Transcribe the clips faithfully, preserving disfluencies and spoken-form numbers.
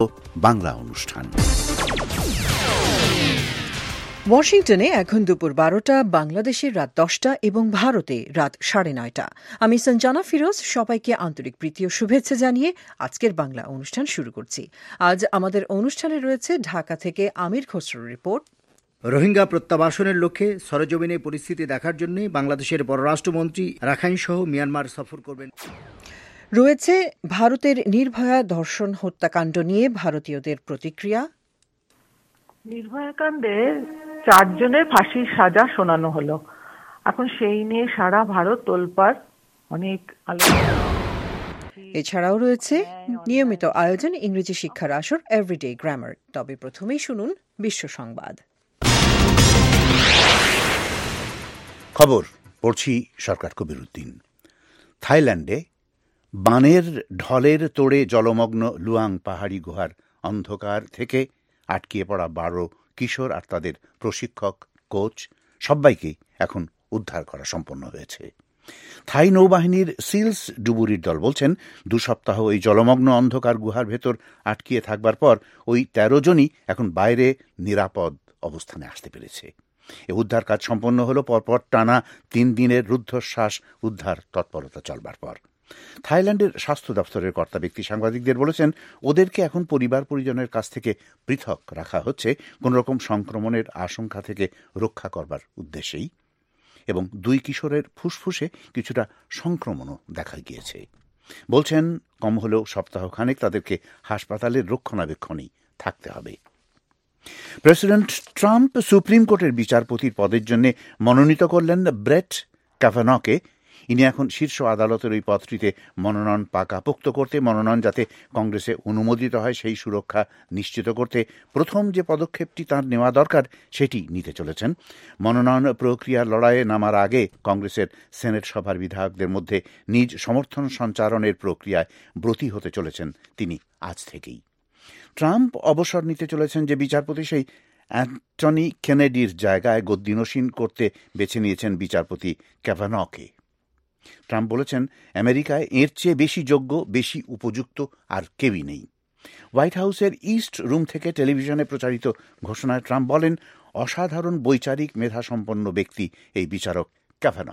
বাংলা অনুষ্ঠান। ওয়াশিংটনে এখন দুপুর বারোটা, বাংলাদেশের রাত দশটা এবং ভারতে রাত সাড়ে নয়টা। আমি সঞ্জানা ফিরোজ, সবাইকে আন্তরিক প্রীতি ও শুভেচ্ছা জানিয়ে আজকের বাংলা অনুষ্ঠান শুরু করছি। আজ আমাদের অনুষ্ঠানে রয়েছে ঢাকা থেকে আমির খসরুর রিপোর্ট। রোহিঙ্গা প্রত্যাবাসনের লক্ষ্যে সরেজমিনে পরিস্থিতি দেখার জন্য বাংলাদেশের পররাষ্ট্রমন্ত্রী রাখাইন সহ মিয়ানমার সফর করবেন। রয়েছে ভারতের নির্ভয়া ধর্ষণ হত্যাকাণ্ড নিয়ে ভারতীয়দের প্রতিক্রিয়া। নির্ভয়া কাণ্ডে চারজনের ফাঁসির সাজা শোনানো হলো, এখন সেই নিয়ে সারা ভারত তোলপাড়, অনেক আলোচনা। এছাড়াও রয়েছে নিয়মিত আয়োজন ইংরেজি শিক্ষার আসর এভরিডে গ্রামার। তবে প্রথমেই শুনুন বিশ্ব সংবাদ। খবর পড়ছি সরকার কবিরউদ্দিন। থাইল্যান্ডে বানের ঢলের তোড়ে জলমগ্ন লুয়াং পাহাড়ি গুহার অন্ধকার থেকে আটকিয়ে পড়া বারো কিশোর আর তাদের প্রশিক্ষক, কোচ সবাইকেই এখন উদ্ধার করা সম্পন্ন হয়েছে। থাই নৌবাহিনীর সিলস ডুবুরির দল বলছেন, দু সপ্তাহ ওই জলমগ্ন অন্ধকার গুহার ভেতর আটকিয়ে থাকবার পর ওই তেরো জনই এখন বাইরে নিরাপদ অবস্থানে আসতে পেরেছে। এ উদ্ধার কাজ সম্পন্ন হল পরপর টানা তিন দিনের রুদ্ধশ্বাস উদ্ধার তৎপরতা চলবার পর। থাইল্যান্ডের স্বাস্থ্য দপ্তরের কর্তা ব্যক্তি সাংবাদিকদের বলেছেন, ওদেরকে এখন পরিবার পরিজনের কাছ থেকে পৃথক রাখা হচ্ছে কোনোরকম সংক্রমণের আশঙ্কা থেকে রক্ষা করবার উদ্দেশ্যেই, এবং দুই কিশোরের ফুসফুসে কিছুটা সংক্রমণও দেখা গিয়েছে। বলছেন, কম হলেও সপ্তাহখানেক তাদেরকে হাসপাতালের রক্ষণাবেক্ষণেই থাকতে হবে। প্রেসিডেন্ট ট্রাম্প সুপ্রিম কোর্টের বিচারপতির পদের জন্য মনোনীত করলেন ব্রেট ক্যাভানকে। ইনি এখন শীর্ষ আদালতের ওই পদটিতে মনোনয়ন পাকাপোক্ত করতে, মনোনয়ন যাতে কংগ্রেসে অনুমোদিত হয় সেই সুরক্ষা নিশ্চিত করতে প্রথম যে পদক্ষেপটি তাঁর নেওয়া দরকার সেটি নিতে চলেছেন। মনোনয়ন প্রক্রিয়ার লড়াইয়ে নামার আগে কংগ্রেসের সেনেট সভার বিধায়কদের মধ্যে নিজ সমর্থন সঞ্চারণের প্রক্রিয়ায় ব্রতী হতে চলেছেন তিনি আজ থেকেই। ট্রাম্প অবসর নিতে চলেছেন যে বিচারপতি, সেই অ্যান্টনি কেনেডির জায়গায় গদ্দিনসীন করতে বেছে নিয়েছেন বিচারপতি ক্যাভানকে। ট্রাম্প বলেছেন, আমেরিকায় এর চেয়ে বেশি যোগ্য, বেশি উপযুক্ত আর কেউই নেই। হোয়াইট হাউসের ইস্ট রুম থেকে টেলিভিশনে প্রচারিত ঘোষণায় ট্রাম্প বলেন, অসাধারণ বৈচারিক মেধাসম্পন্ন ব্যক্তি এই বিচারক ক্যাভান।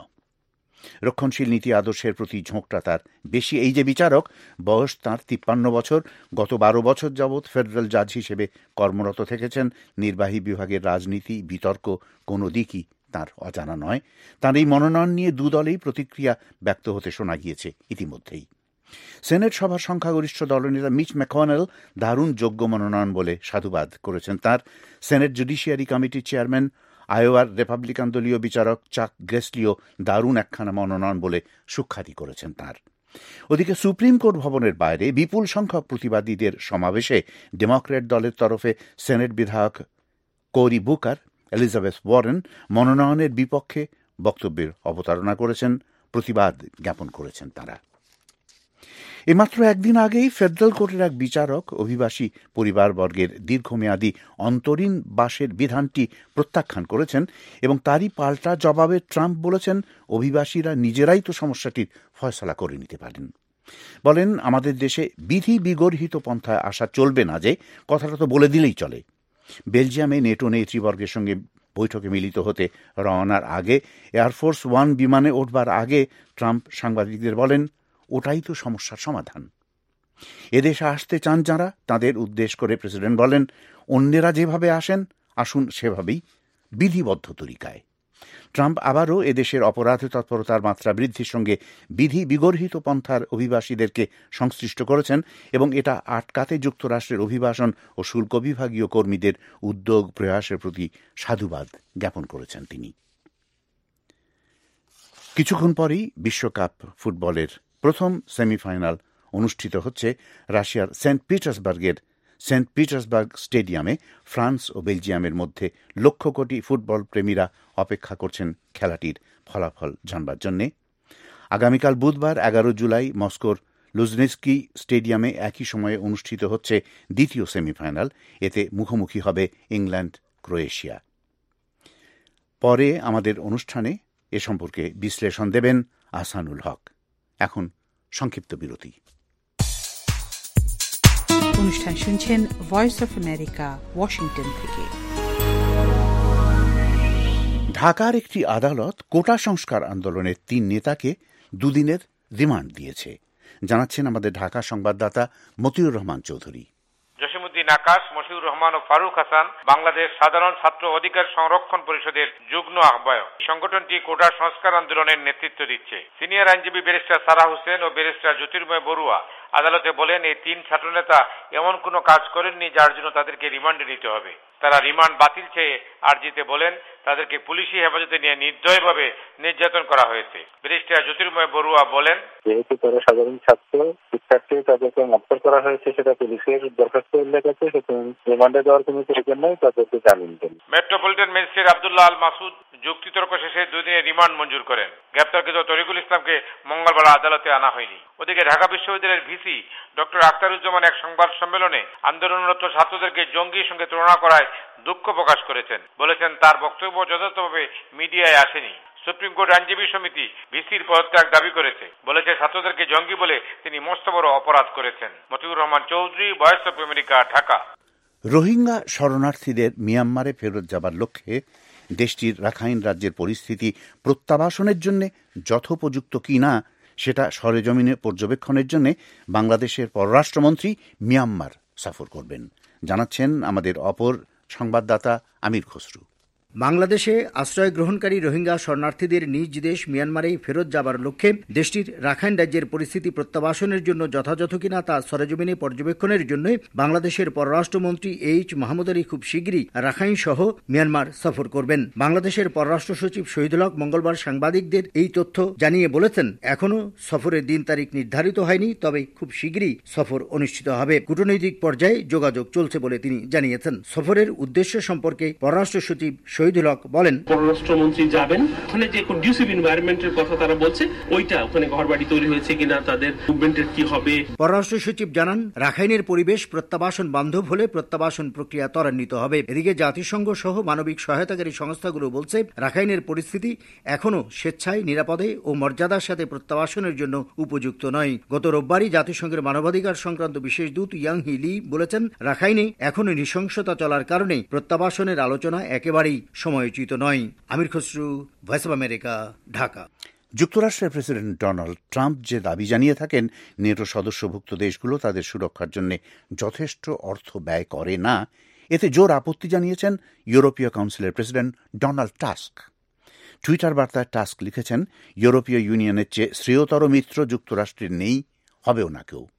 রক্ষণশীল নীতি আদর্শের প্রতি ঝোঁকটা তার বেশি। এই যে বিচারক, বয়স তাঁর তিপ্পান্ন বছর, গত বারো বছর যাবৎ ফেডারেল জাজ হিসেবে কর্মরত থেকেছেন। নির্বাহী বিভাগের রাজনীতি, বিতর্ক কোনো দিকই তাঁর অজানা নয়। তাঁর এই মনোনয়ন নিয়ে দুদলেই প্রতিক্রিয়া ব্যক্ত হতে শোনা গিয়েছে ইতিমধ্যেই। সেনেট সভার সংখ্যাগরিষ্ঠ দলনেতা মিচ ম্যাকনেল দারুণ যোগ্য মনোনয়ন বলে সাধুবাদ করেছেন তাঁর। সেনেট জুডিশিয়ারি কমিটির চেয়ারম্যান, আয়োয়ার রিপাবলিকান দলীয় বিচারক চাক গ্রেসলিও দারুণ একখানা মনোনয়ন বলে সুখ্যাতি করেছেন তাঁর। ওদিকে সুপ্রিম কোর্ট ভবনের বাইরে বিপুল সংখ্যক প্রতিবাদীদের সমাবেশে ডেমোক্র্যাট দলের তরফে সেনেট বিধায়ক কোরি বুকার, এলিজাবেথ ওয়ারেন মনোনয়নের বিপক্ষে বক্তব্যের অবতারণা করেছেন, প্রতিবাদ জ্ঞাপন করেছেন তাঁরা। এমাত্র একদিন আগেই ফেডারেল কোর্টের এক বিচারক অভিবাসী পরিবারবর্গের দীর্ঘমেয়াদী অন্তরীণ বাসের বিধানটি প্রত্যাখ্যান করেছেন, এবং তারই পাল্টা জবাবে ট্রাম্প বলেছেন, অভিবাসীরা নিজেরাই তো সমস্যাটির ফয়সলা করে নিতে পারেন। বলেন, আমাদের দেশে বিধি বিগর্হিত পন্থায় আসা চলবে না, যে কথাটা তো বলে দিলেই চলে। বেলজিয়ামে নেটো নেতৃবর্গের সঙ্গে বৈঠকে মিলিত হতে রওনার আগে এয়ারফোর্স ওয়ান বিমানে উঠবার আগে ট্রাম্প সাংবাদিকদের বলেন, ওটাই তো সমস্যার সমাধান। এদেশে আসতে চান যাঁরা, তাঁদের উদ্দেশ্য করে প্রেসিডেন্ট বলেন, অন্যেরা যেভাবে আসেন আসুন সেভাবেই, বিধিবদ্ধ তরিকায়। ট্রাম্প আবারও এদেশের অপরাধ তৎপরতার মাত্রা বৃদ্ধির সঙ্গে বিধি বিগর্হিত পন্থার অভিবাসীদেরকে সংশ্লিষ্ট করেছেন, এবং এটা আটকাতে যুক্তরাষ্ট্রের অভিবাসন ও শুল্ক বিভাগীয় কর্মীদের উদ্যোগ প্রয়াসের প্রতি সাধুবাদ জ্ঞাপন করেছেন তিনি। কিছুক্ষণ পরেই বিশ্বকাপ ফুটবলের প্রথম সেমিফাইনাল অনুষ্ঠিত হচ্ছে রাশিয়ার সেন্ট পিটার্সবার্গের সেন্ট পিটার্সবার্গ স্টেডিয়ামে। ফ্রান্স ও বেলজিয়ামের মধ্যে লক্ষ কোটি ফুটবল প্রেমীরা অপেক্ষা করছেন খেলাটির ফলাফল জানবার জন্যে। আগামীকাল বুধবার এগারো জুলাই মস্কোর লুঝনিস্কি স্টেডিয়ামে একই সময়ে অনুষ্ঠিত হচ্ছে দ্বিতীয় সেমিফাইনাল। এতে মুখোমুখি হবে ইংল্যান্ড, ক্রোয়েশিয়া। পরে আমাদের অনুষ্ঠানে এ সম্পর্কে বিশ্লেষণ দেবেন আহসানুল হক। এখন সংক্ষিপ্ত বিরতি। অনুষ্ঠান শুনছেন ভয়েস অফ আমেরিকা, ওয়াশিংটন থেকে। ঢাকার একটি আদালত কোটা সংস্কার আন্দোলনের তিন নেতাকে দুদিনের রিমান্ড দিয়েছে, জানাচ্ছেন আমাদের ঢাকা সংবাদদাতা মতিউর রহমান চৌধুরী। জসিমউদ্দিন আকাশ, মশিউর রহমান ও ফারুক হাসান বাংলাদেশ সাধারণ ছাত্র অধিকার সংরক্ষণ পরিষদের যুগ্ম আহ্বায়ক। সংগঠনটি কোটা সংস্কার আন্দোলনের নেতৃত্ব দিচ্ছে। সিনিয়র আইনজীবী ব্যারিস্টার সারা হোসেন ও ব্যারিস্টার জ্যোতির্ময় বড়ুয়া আদালতে বলেন, এই তিন ছাত্রনেতা এমন কোনো কাজ করেননি যার জন্য তাদেরকে রিমান্ডে নিতে হবে। তারা রিমান্ড বাতিল চেয়ে আর্জিতে বলেন তাদেরকে পুলিশি হেফাজতে নিয়ে নির্দয়ভাবে নির্যাতন করা হয়েছে। ব্যারিস্টার জ্যোতির্ময় বড়ুয়া বলেন, যেহেতু তারা সাধারণ ছাত্র শিক্ষার্থী, তাদেরকে মারধর করা হয়েছে, সেটা পুলিশের দরখাস্ত উল্লেখ আছে, সুতরাং রিমান্ডে দেওয়ার কোনো প্রয়োজন নেই, তাদেরকে জামিন দেন। মেট্রোপলিটন ম্যাজিস্ট্রেট আব্দুল্লাহ আল মাসুদ যুক্তিতর্ক শেষে দুদিনের রিমান্ড মঞ্জুর করেন। গ্রেপ্তারকৃত তরিকুল ইসলামকে মঙ্গলবার আদালতে আনা হয়নি। ওদিকে ঢাকা বিশ্ববিদ্যালয়ের ভিসি ডক্টর আখতারুজ্জামান এক সংবাদ সম্মেলনে আন্দোলনরত ছাত্রদেরকে জঙ্গির সঙ্গে তুলনা করায় দুঃখ প্রকাশ করেছেন। বলেছেন তার বক্তব্য যথাযথভাবে মিডিয়ায় আসেনি। সুপ্রিম কোর্ট আইনজীবী সমিতি ভিসির পদত্যাগ দাবি করেছে। বলেছে ছাত্রদেরকে জঙ্গি বলে তিনি মস্ত বড় অপরাধ করেছেন। Motiur Rahman Chowdhury, voice of America, Dhaka. Rohingya শরণার্থীদের মিয়ানমারে ফেরত যাবার লক্ষ্যে দেশটির রাখাইন রাজ্যের পরিস্থিতি প্রত্যাবাসনের জন্য যথোপযুক্ত কিনা সেটা সরেজমিনে পর্যবেক্ষণের জন্য বাংলাদেশের পররাষ্ট্রমন্ত্রী মিয়ানমার সফর করবেন, জানাচ্ছেন আমাদের অপর সংবাদদাতা আমির খসরু। বাংলাদেশে আশ্রয় গ্রহণকারী রোহিঙ্গা শরণার্থীদের নিজ দেশ মিয়ানমারে ফেরত যাবার লক্ষ্যে দেশটির রাখাইন রাজ্যের পরিস্থিতি প্রত্যাবাসনের জন্য যথাযথ কিনা তা সরেজমিনে পর্যবেক্ষণের জন্য বাংলাদেশের পররাষ্ট্রমন্ত্রী এইচ মাহমুদ আলী খুব শীঘ্রই রাখাইন সহ মিয়ানমার সফর করবেন। বাংলাদেশের পররাষ্ট্র সচিব শহীদুল হক মঙ্গলবার সাংবাদিকদের এই তথ্য জানিয়ে বলেছেন, এখনও সফরের দিন তারিখ নির্ধারিত হয়নি, তবে খুব শীঘ্রই সফর অনুষ্ঠিত হবে। কূটনৈতিক পর্যায়ে যোগাযোগ চলছে বলে তিনি জানিয়েছেন। সফরের উদ্দেশ্য সম্পর্কে পররাষ্ট্র সচিব শহীদুল হক বলেন, পররাষ্ট্রমন্ত্রী যাবেন, ওখানে যে কন্ডিউসিভ এনভায়রনমেন্টের কথা তারা বলছে, ওইটা ওখানে ঘরবাড়ি তৈরি হয়েছে কিনা, তাদের মুভমেন্টের কি হবে। পররাষ্ট্র সচিব জানান, রাখাইনের পরিবেশ প্রত্যাবাসন বান্ধব হলে প্রত্যাবাসন প্রক্রিয়া ত্বরান্বিত হবে। এদিকে জাতিসংঘ সহ মানবিক সহায়তাকারী সংস্থাগুলো বলছে, রাখাইনের পরিস্থিতি এখনও স্বেচ্ছায়, নিরাপদে ও মর্যাদার সাথে প্রত্যাবাসনের জন্য উপযুক্ত নয়। গত রোববারই জাতিসংঘের মানবাধিকার সংক্রান্ত বিশেষ দূত ইয়াং হি লি বলেছেন, রাখাইনে এখনও নৃশংসতা চলার কারণে প্রত্যাবাসনের আলোচনা একেবারেই সময়োচিত নয়। Amir Khasru, voice of America, Dhaka. যুক্তরাষ্ট্রের প্রেসিডেন্ট ডোনাল্ড ট্রাম্প যে দাবি জানিয়ে থাকেন নেটো সদস্যভুক্ত দেশগুলো তাদের সুরক্ষার জন্য যথেষ্ট অর্থ ব্যয় করে না, এতে জোর আপত্তি জানিয়েছেন ইউরোপীয় কাউন্সিলের প্রেসিডেন্ট ডোনাল্ড টাস্ক। টুইটার বার্তায় টাস্ক লিখেছেন, ইউরোপীয় ইউনিয়নের চেয়ে শ্রেয়তর মিত্র যুক্তরাষ্ট্রের নেই, হবেও না কেউ।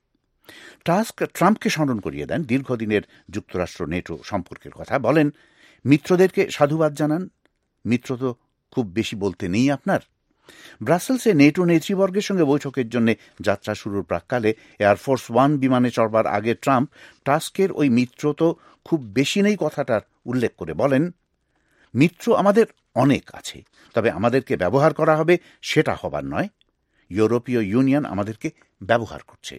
টাস্ক ট্রাম্পকে স্মরণ করিয়ে দেন দীর্ঘদিনের যুক্তরাষ্ট্র নেটো সম্পর্কের কথা। বলেন, মিত্রদেরকে সাধুবাদ জানান, মিত্র তো খুব বেশি বলতে নেই আপনার। ব্রাসেলসে নেটো নেতৃবর্গের সঙ্গে বৈঠকের জন্য যাত্রা শুরুর প্রাক্কালে এয়ারফোর্স ওয়ান বিমানে চড়বার আগে ট্রাম্প টাস্কের ওই মিত্র তো খুব বেশি নেই কথাটার উল্লেখ করে বলেন, মিত্র আমাদের অনেক আছে, তবে আমাদেরকে ব্যবহার করা হবে সেটা হবার নয়। ইউরোপীয় ইউনিয়ন আমাদেরকে ব্যবহার করছে।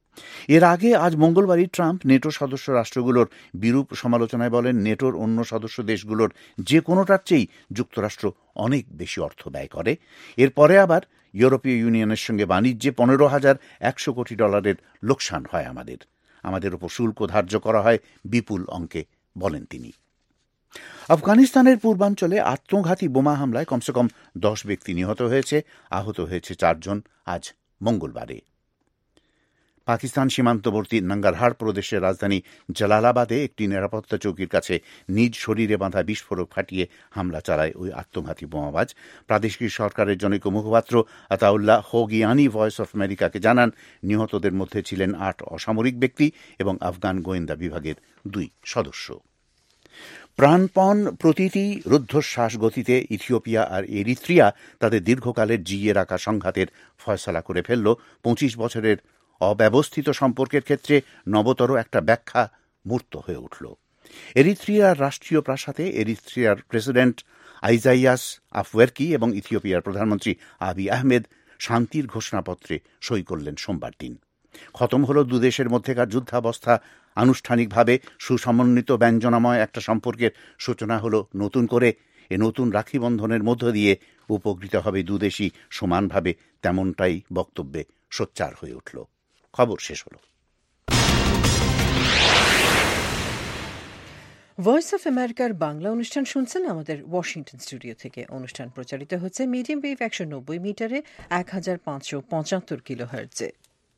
এর আগে আজ মঙ্গলবারই ট্রাম্প নেটো সদস্য রাষ্ট্রগুলোর বিরূপ সমালোচনায় বলেন, নেটোর অন্য সদস্য দেশগুলোর যে কোনোটার চেয়েই যুক্তরাষ্ট্র অনেক বেশি অর্থ ব্যয় করে। এরপরে আবার ইউরোপীয় ইউনিয়নের সঙ্গে বাণিজ্যে পনেরো হাজার একশো কোটি ডলারের লোকসান হয় আমাদের আমাদের ওপর শুল্ক ধার্য করা হয় বিপুল অঙ্কে, বলেন তিনি। আফগানিস্তানের পূর্বাঞ্চলে আত্মঘাতী বোমা হামলায় কমসে কম দশ ব্যক্তি নিহত হয়েছে, আহত হয়েছে চারজন আজ মঙ্গলবারে। পাকিস্তান সীমান্তবর্তী নাঙ্গারহার প্রদেশের রাজধানী জালালাবাদে একটি নিরাপত্তা চৌকির কাছে নিজ শরীরে বাঁধা বিস্ফোরক ফাটিয়ে হামলা চালায় ওই আত্মঘাতী বোমাবাজ। প্রাদেশিক সরকারের জনৈক মুখপাত্র আতাউল্লাহ হোগিয়ানি ভয়েস অফ আমেরিকাকে জানান, নিহতদের মধ্যে ছিলেন আট অসামরিক ব্যক্তি এবং আফগান গোয়েন্দা বিভাগের দুই সদস্য। প্রাণপণ প্রতিটি রুদ্ধশ্বাস গতিতে ইথিওপিয়া আর এরিত্রিয়া তাদের দীর্ঘকালের জিইয়ে রাখা সংঘাতের ফয়সলা করে ফেলল। পঁচিশ বছরের অব্যবস্থিত সম্পর্কের ক্ষেত্রে নবতর একটা ব্যাখ্যা মূর্ত হয়ে উঠল। এরিত্রিয়ার রাষ্ট্রীয় প্রাসাদে এরিত্রিয়ার প্রেসিডেন্ট আইজাইয়াস আফওয়েরকি এবং ইথিওপিয়ার প্রধানমন্ত্রী আবি আহমেদ শান্তির ঘোষণাপত্রে সই করলেন সোমবার দিন। খতম হল দুদেশের মধ্যেকার যুদ্ধাবস্থা। আনুষ্ঠানিকভাবে সুসমন্বিত ব্যঞ্জনাময় একটা সম্পর্কের সূচনা হল নতুন করে। এ নতুন রাখি বন্ধনের মধ্য দিয়ে উপকৃত হবে দুদেশই সমানভাবে, তেমনটাই বক্তব্যে সোচ্চার হয়ে উঠল। খবর শেষ হল। ভয়েস অফ আমেরিকার বাংলা অনুষ্ঠান শুনছেন আমাদের ওয়াশিংটন স্টুডিও থেকে। অনুষ্ঠান প্রচারিত হচ্ছে মিডিয়াম ওয়েভ একশো নব্বই মিটারে এক হাজার পাঁচশো পঁচাত্তর কিলো হার্টজে।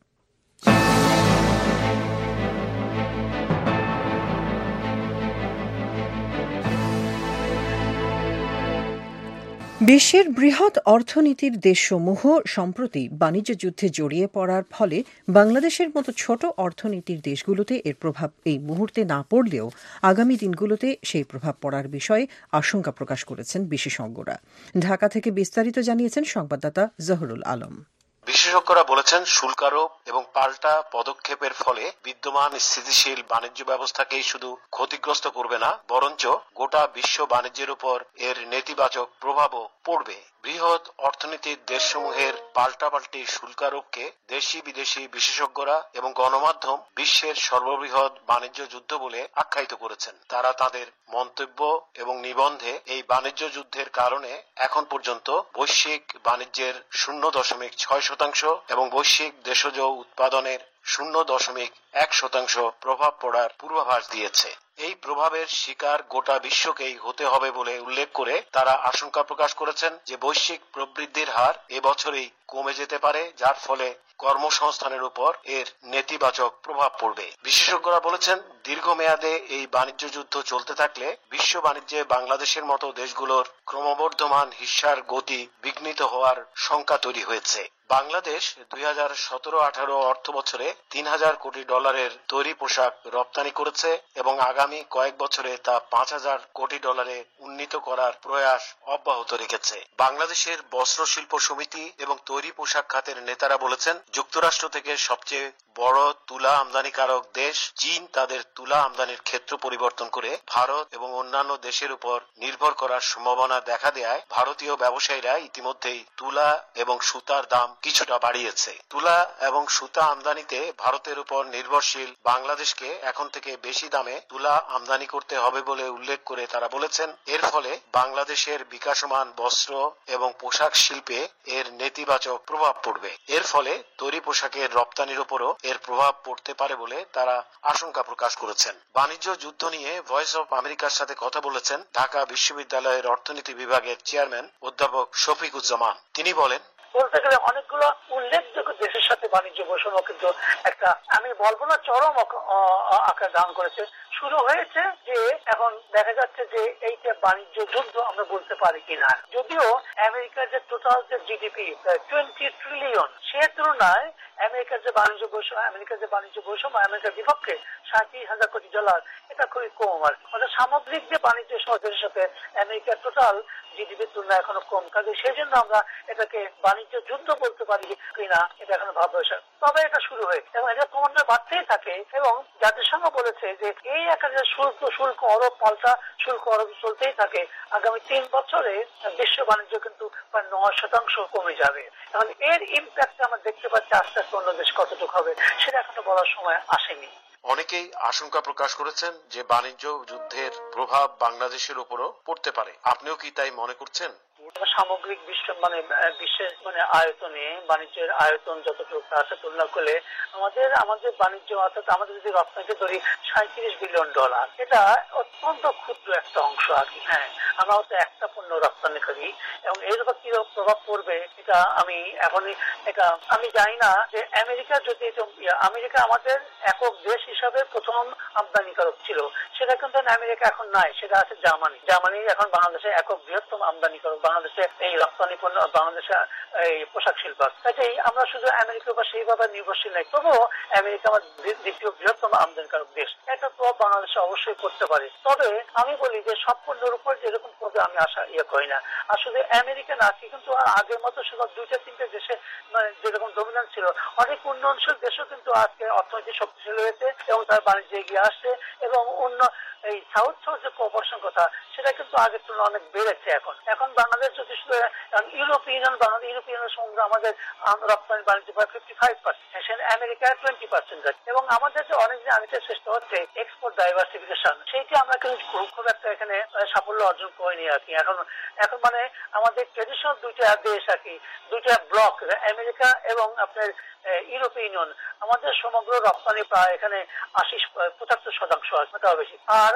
বিশ্বের বৃহৎ অর্থনীতির দেশসমূহ সম্প্রতি বাণিজ্য যুদ্ধে জড়িয়ে পড়ার ফলে বাংলাদেশের মতো ছোট অর্থনীতির দেশগুলোতে এর প্রভাব এই মুহূর্তে না পড়লেও আগামী দিনগুলোতে সেই প্রভাব পড়ার বিষয়ে আশঙ্কা প্রকাশ করেছেন বিশেষজ্ঞরা। ঢাকা থেকে বিস্তারিত জানিয়েছেন সংবাদদাতা জহুরুল আলম। বিশেষজ্ঞরা বলেছেন, শুল্ক আরোপ এবং পাল্টা পদক্ষেপের ফলে বিদ্যমান স্থিতিশীল বাণিজ্য ব্যবস্থাকেই শুধু ক্ষতিগ্রস্ত করবে না, বরঞ্চ গোটা বিশ্ব বাণিজ্যের উপর এর নেতিবাচক প্রভাবও পড়বে। বৃহৎ অর্থনীতির দেশসমূহের পাল্টাপাল্টি শুল্ক আরোপকে দেশি বিদেশি বিশেষজ্ঞরা এবং গণমাধ্যম বিশ্বের সর্ববৃহৎ বাণিজ্য যুদ্ধ বলে আখ্যায়িত করেছেন। তারা তাদের মন্তব্য এবং নিবন্ধে এই বাণিজ্য যুদ্ধের কারণে এখন পর্যন্ত বৈশ্বিক বাণিজ্যের শূন্য দশমিক ছয় শতাংশ এবং বৈশ্বিক দেশজ উৎপাদনের শূন্য দশমিক এক শতাংশ প্রভাব পড়ার পূর্বাভাস দিয়েছে। এই প্রভাবের শিকার গোটা বিশ্বকেই হতে হবে বলে উল্লেখ করে তারা আশঙ্কা প্রকাশ করেছেন যে বৈশ্বিক প্রবৃদ্ধির হার এবছরেই কমে যেতে পারে, যার ফলে কর্মসংস্থানের উপর এর নেতিবাচক প্রভাব পড়বে। বিশেষজ্ঞরা বলেছেন, দীর্ঘমেয়াদে এই বাণিজ্য যুদ্ধ চলতে থাকলে বিশ্ব বাণিজ্যে বাংলাদেশের মতো দেশগুলোর ক্রমবর্ধমান হিস্যার গতি বিঘ্নিত হওয়ার শঙ্কা তৈরি হয়েছে। বাংলাদেশ দুই হাজার সতেরো আঠারো অর্থ বছরে তিন হাজার কোটি ডলারের তৈরি পোশাক রপ্তানি করেছে এবং আগামী কয়েক বছরে তা পাঁচ হাজার কোটি ডলারে উন্নীত করার প্রয়াস অব্যাহত রেখেছে। বাংলাদেশের বস্ত্র শিল্প সমিতি এবং তৈরি পোশাক খাতের নেতারা বলেছেন, যুক্তরাষ্ট্র থেকে সবচেয়ে বড় তুলা আমদানিকারক দেশ চীন তাদের তুলা আমদানির ক্ষেত্র পরিবর্তন করে ভারত এবং অন্যান্য দেশের উপর নির্ভর করার সম্ভাবনা দেখা দেয় ভারতীয় ব্যবসায়ীরা ইতিমধ্যেই তুলা এবং সুতার দাম কিছুটা বাড়িয়েছে। তুলা এবং সুতা আমদানিতে ভারতের উপর নির্ভরশীল বাংলাদেশকে এখন থেকে বেশি দামে তুলা আমদানি করতে হবে বলে উল্লেখ করে তারা বলেছেন, এর ফলে বাংলাদেশের বিকাশমান বস্ত্র এবং পোশাক শিল্পে এর নেতিবাচক প্রভাব পড়বে। এর ফলে তৈরি পোশাকের রপ্তানির উপরও এর প্রভাব পড়তে পারে বলে তারা আশঙ্কা প্রকাশ করেছেন। বাণিজ্য যুদ্ধ নিয়ে ভয়েস অফ আমেরিকার সাথে কথা বলেছেন ঢাকা বিশ্ববিদ্যালয়ের অর্থনীতি বিভাগের চেয়ারম্যান অধ্যাপক শফিকুজ্জামান। তিনি বলেন, বলতে গেলে অনেকগুলো উল্লেখযোগ্য দেশের সাথে বাণিজ্য বৈষম্য কিন্তু একটা, আমি বলবো না চরম আকার ধারণ করেছে, শুরু হয়েছে যে এখন দেখা যাচ্ছে যে এইটা বাণিজ্য যুদ্ধ আমরা বলতে পারি কিনা। যদিও আমেরিকার যে টোটাল যে জিডিপি টোয়েন্টি ট্রিলিয়ন, সে তুলনায় আমেরিকার যে বাণিজ্য বৈষম্য আমেরিকার যে বাণিজ্য বৈষম্য আমেরিকার বিপক্ষে সাঁত্রিশ হাজার কোটি ডলার, এটা খুবই কম। আর অর্থাৎ সামগ্রিক যে বাণিজ্য সহযোগের সাথে আমেরিকার টোটাল জিডিপির তুলনায় এখনো কম, কাজে সেই জন্য আমরা এটাকে বাণিজ্য যুদ্ধ বলতে পারি কিনা এটা এখনো ভাবতে। তবে এটা শুরু হয়েছে এবং এটা ক্রমান্বয়ে বাড়তেই থাকে এবং জাতিসংঘ বলেছে যে এই একটা শুল্ক শুল্ক অরব পাল্টা শুল্ক অরব চলতেই থাকে, আগামী তিন বছরে বিশ্ব বাণিজ্য কিন্তু প্রায় নয় শতাংশ কমে যাবে। এখন এর ইম্প্যাক্ট আমরা দেখতে পাচ্ছি আস্তে আস্তে অন্য দেশ কতটুকু হবে সেটা এখনো বলার সময় আসেনি। অনেকেই আশঙ্কা প্রকাশ করেছেন যে বাণিজ্য যুদ্ধের প্রভাব বাংলাদেশের উপরও পড়তে পারে। আপনিও কি তাই মনে করছেন? সামগ্রিক বিশ্ব মানে বিশ্বের মানে আয়তনে বাণিজ্যের আয়তন যতটুকু তার সাথে তুলনা করলে আমাদের আমাদের বাণিজ্য অর্থাৎ আমাদের যদি রপ্তানিতে ধরি সাঁত্রিশ বিলিয়ন ডলার, এটা অত্যন্ত ক্ষুদ্র একটা অংশ আর কি। হ্যাঁ, আমরা হয়তো একটা পণ্য রপ্তানি করি এবং এর উপর কি প্রভাব পড়বে এটা আমি এখনই এটা আমি জানি না। যে আমেরিকা যদি আমেরিকা আমাদের একক দেশ হিসাবে প্রথম আমদানিকারক ছিল, সেটা কিন্তু আমেরিকা এখন নাই, সেটা আছে জার্মানি। জার্মানি এখন বাংলাদেশের একক বৃহত্তম আমদানিকারক, বাংলাদেশে এই রপ্তানি পণ্য বাংলাদেশে এই পোশাক শিল্প। কাজেই আমরা শুধু আমেরিকার উপর সেইভাবে নির্ভরশীল নাই, তবুও আমেরিকা আমার দ্বিতীয় বৃহত্তম আমদানিকারক দেশ। একটা প্রভাব বাংলাদেশে অবশ্যই করতে পারে। তবে আমি বলি যে সব পণ্যের উপর যেরকম করবে আমি আশা ইয়ে করি না। আর শুধু আমেরিকা না, কিন্তু আগের মতো শুধু দুইটা তিনটে দেশে মানে যেরকম ডমিনেন্স ছিল, অনেক উন্নয়নশীল দেশও কিন্তু আজকে অর্থনীতি শক্তিশালী হয়েছে এবং তার বাণিজ্যে এগিয়ে আসছে এবং অন্য এই সাউথ সাউথ যে কোঅপারেশন কথা সেটা কিন্তু আগের তুলনায় অনেক বেড়েছে। এখন এখন বাংলাদেশ যদি শুধু ইউরোপিয়ান বাংলাদেশ ইউরোপিয়ানের সঙ্গে আমাদের রপ্তানি বাণিজ্য প্রায় ফিফটি ফাইভ পার্সেন্ট, সেখানে আমেরিকায় টোয়েন্টি পার্সেন্ট আছে। এবং আমাদের যে অনেক যে আরেকটা চেষ্টা হচ্ছে এক্সপোর্ট ডাইভার্সিফিকেশন, সেইটি আমরা কিন্তু খুব একটা এখানে সাফল্য অর্জন করিনি আর কি। এখন এখন মানে আমাদের ট্রেডিশনাল দুইটা দেশ আর কি, দুইটা ব্লক আমেরিকা এবং আপনার ইউরোপিয়ান ইউনিয়ন, আমাদের সমগ্র রপ্তানি প্রায় এখানে আশি পঁচাত্তর শতাংশ আছে, তাও বেশি। আর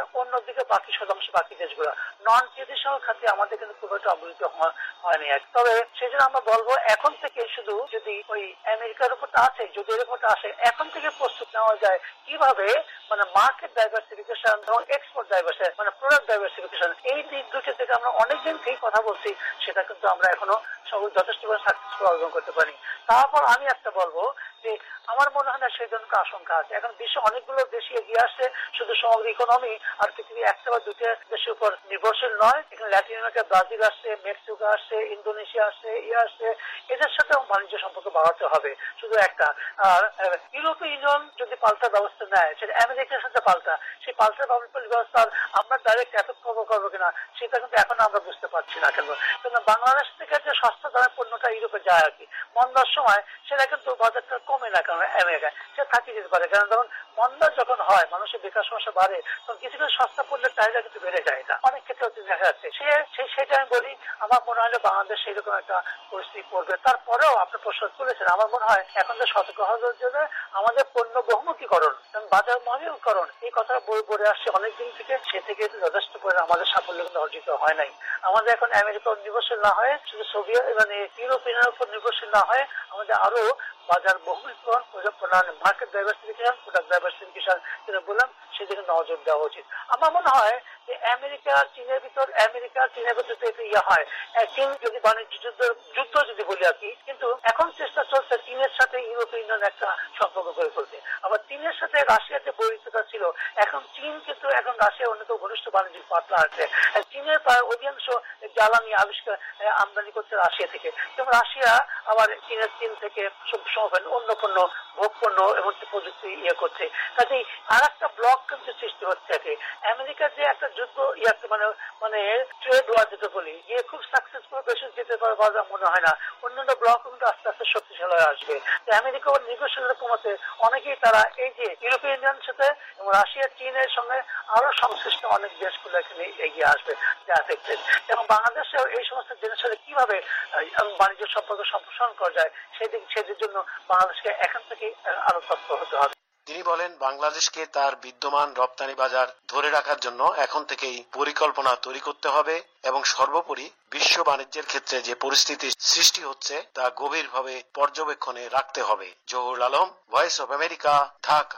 অন্যদিকে বাকি শতাংশ বাকি দেশগুলো নন ট্রেডিশনাল খাতে আমাদের কিন্তু খুব একটা অবহিত হয়নি। তবে সেই জন্য আমরা বলবো এখন থেকে শুধু যদি ওই আমেরিকার উপরটা আছে, যদি এর উপরটা আসে, এখন থেকে প্রস্তুত নেওয়া যায় কিভাবে মানে মার্কেট ডাইভার্সিফিকেশন এবং এক্সপোর্ট ডাইভার্সিফিকেশন মানে প্রোডাক্ট ডাইভার্সিফিকেশন এই দিক দুটো থেকে আমরা অনেকদিন থেকে কথা বলছি, সেটা কিন্তু আমরা এখনো যথেষ্ট সাকসেসফুল অর্জন করতে পারি। তারপর আমি একটা বলবো যে আমার মনে হয় না সেই জন্য আশঙ্কা আছে। এখন বিশ্বে অনেকগুলো দেশই এগিয়ে আসছে, শুধু সমগ্র ইকোনমি আর পৃথিবী একটা বা দুটো দেশের উপর নির্ভরশীল নয়। এখানে ল্যাটিন আমেরিকা, ব্রাজিল আসছে, মেক্সিকো আসছে, ইন্দোনেশিয়া আসছে, ইয়ে আসছে, এদের সাথেও বাণিজ্য সম্পর্ক বাড়াতে হবে শুধু একটা। আর ইউরোপীয় ইউনিয়ন যদি পাল্টা ব্যবস্থা নেয়, সেটা আমেরিকার সাথে পাল্টা, সেই পাল্টা ব্যবস্থা আমরা ডাইরেক্ট এফেক্ট করবো করবো কিনা সেটা কিন্তু এখন আমরা বুঝতে পারছি না। কেন কিন্তু বাংলাদেশ থেকে যে সস্তা দামের পণ্যটা ইউরোপে যায় আর কি, মন্দার সময় সেটা কিন্তু বাজারটা কমে না, কারণ আমেরিকায় সে থাকিয়ে যেতে পারে। কারণ যখন মন্দা যখন হয়, মানুষের বেকার সমস্যা বাড়ে, তখন কিছু কিছু সস্তা পণ্যের চাহিদা কিন্তু বেড়ে যায়। এটা অনেক ক্ষেত্রে দেখা যাচ্ছে। সে সেটা আমি বলি, আমার মনে হয় বাংলাদেশ সেইরকম একটা পরিস্থিতি পড়বে। তারপরেও আপনি প্রশ্ন তুলেছেন, আমার মনে হয় এখন যে সতর্ক হওয়ার জন্য আমাদের পণ্য বহুমুখীকরণ, বাজার মহামুখীকরণ, এই কথা বই বলে আসছে অনেকদিন থেকে। সে থেকে যথেষ্ট পরিমাণে আমাদের সাফল্য কিন্তু অর্জিত হয় নাই। আমাদের এখন আমেরিকার নির্ভরশীল না হয়ে শুধু সোভিয়েত মানে ইউরোপিয়ানের উপর নির্ভরশীল না হয়ে আমাদের আরো বাজার বহুমুখীকরণ, মার্কেট ডাইভার্সিফিকেশন, প্রোডাক্ট ডাইভার্সিফিকেশন যেটা বললাম সেদিকে নজর দেওয়া উচিত। আমার মনে হয় যে আমেরিকা চীনের ভিতর আমেরিকা চীনের ভিতর যদি ইয়ে হয়, চীন যদি বাণিজ্য যুদ্ধ যুদ্ধ যদি বলি আর কি, কিন্তু এখন চেষ্টা চলছে চীনের সাথে ইউরোপীয় ইউনিয়ন একটা সম্পর্ক গড়ে তুলতে। আবার চীনের সাথে রাশিয়ার যে বৈরিতা ছিল, এখন চীন কিন্তু এখন রাশিয়ার অন্যতম ঘনিষ্ঠ বাণিজ্যিক পার্টনার আছে। চীনের প্রায় অধিকাংশ জ্বালানি আবিষ্কার আমদানি করছে রাশিয়া থেকে, যেমন রাশিয়া আবার চীনের চীন থেকে অন্য পণ্য, ভোগ পণ্য এবং প্রযুক্তি ইয়ে করছে। কাজেই আর একটা ব্লক কিন্তু সৃষ্টি হচ্ছে। আমেরিকার যে একটা যুদ্ধ ইয়ে মানে মানে ট্রেড ওয়ার যেটা বলি, ইয়ে খুব সাকসেসফুল বেশি যেতে পারে মনে হয় না। অন্যান্য ব্লক কিন্তু আস্তে আস্তে শক্তিশালী হয়ে আসবে। আমেরিকা নির্ভরশীলতা কমাতে অনেকেই তারা এই যে ইউরোপীয় ইউনিয়নের সাথে এবং রাশিয়া চীনের সঙ্গে আরো সংশ্লিষ্ট অনেক দেশগুলো এখানে এগিয়ে আসবে যা এফেক্টেড। এবং বাংলাদেশেও এই সমস্ত দেশের সাথে কিভাবে বাণিজ্য সম্পর্ক সম্প্রসারণ করা যায় সেদিক সেদির জন্য বাংলাদেশকে এখন থেকে আরো তৎপর হতে হবে। তিনি বলেন, বাংলাদেশকে তার বিদ্যমান রপ্তানি বাজার ধরে রাখার জন্য এখন থেকেই পরিকল্পনা তৈরি করতে হবে এবং সর্বোপরি বিশ্ব বাণিজ্যের ক্ষেত্রে যে পরিস্থিতি সৃষ্টি হচ্ছে তা গভীরভাবে পর্যবেক্ষণে রাখতে হবে। Zahurul Alam, voice of America, Dhaka.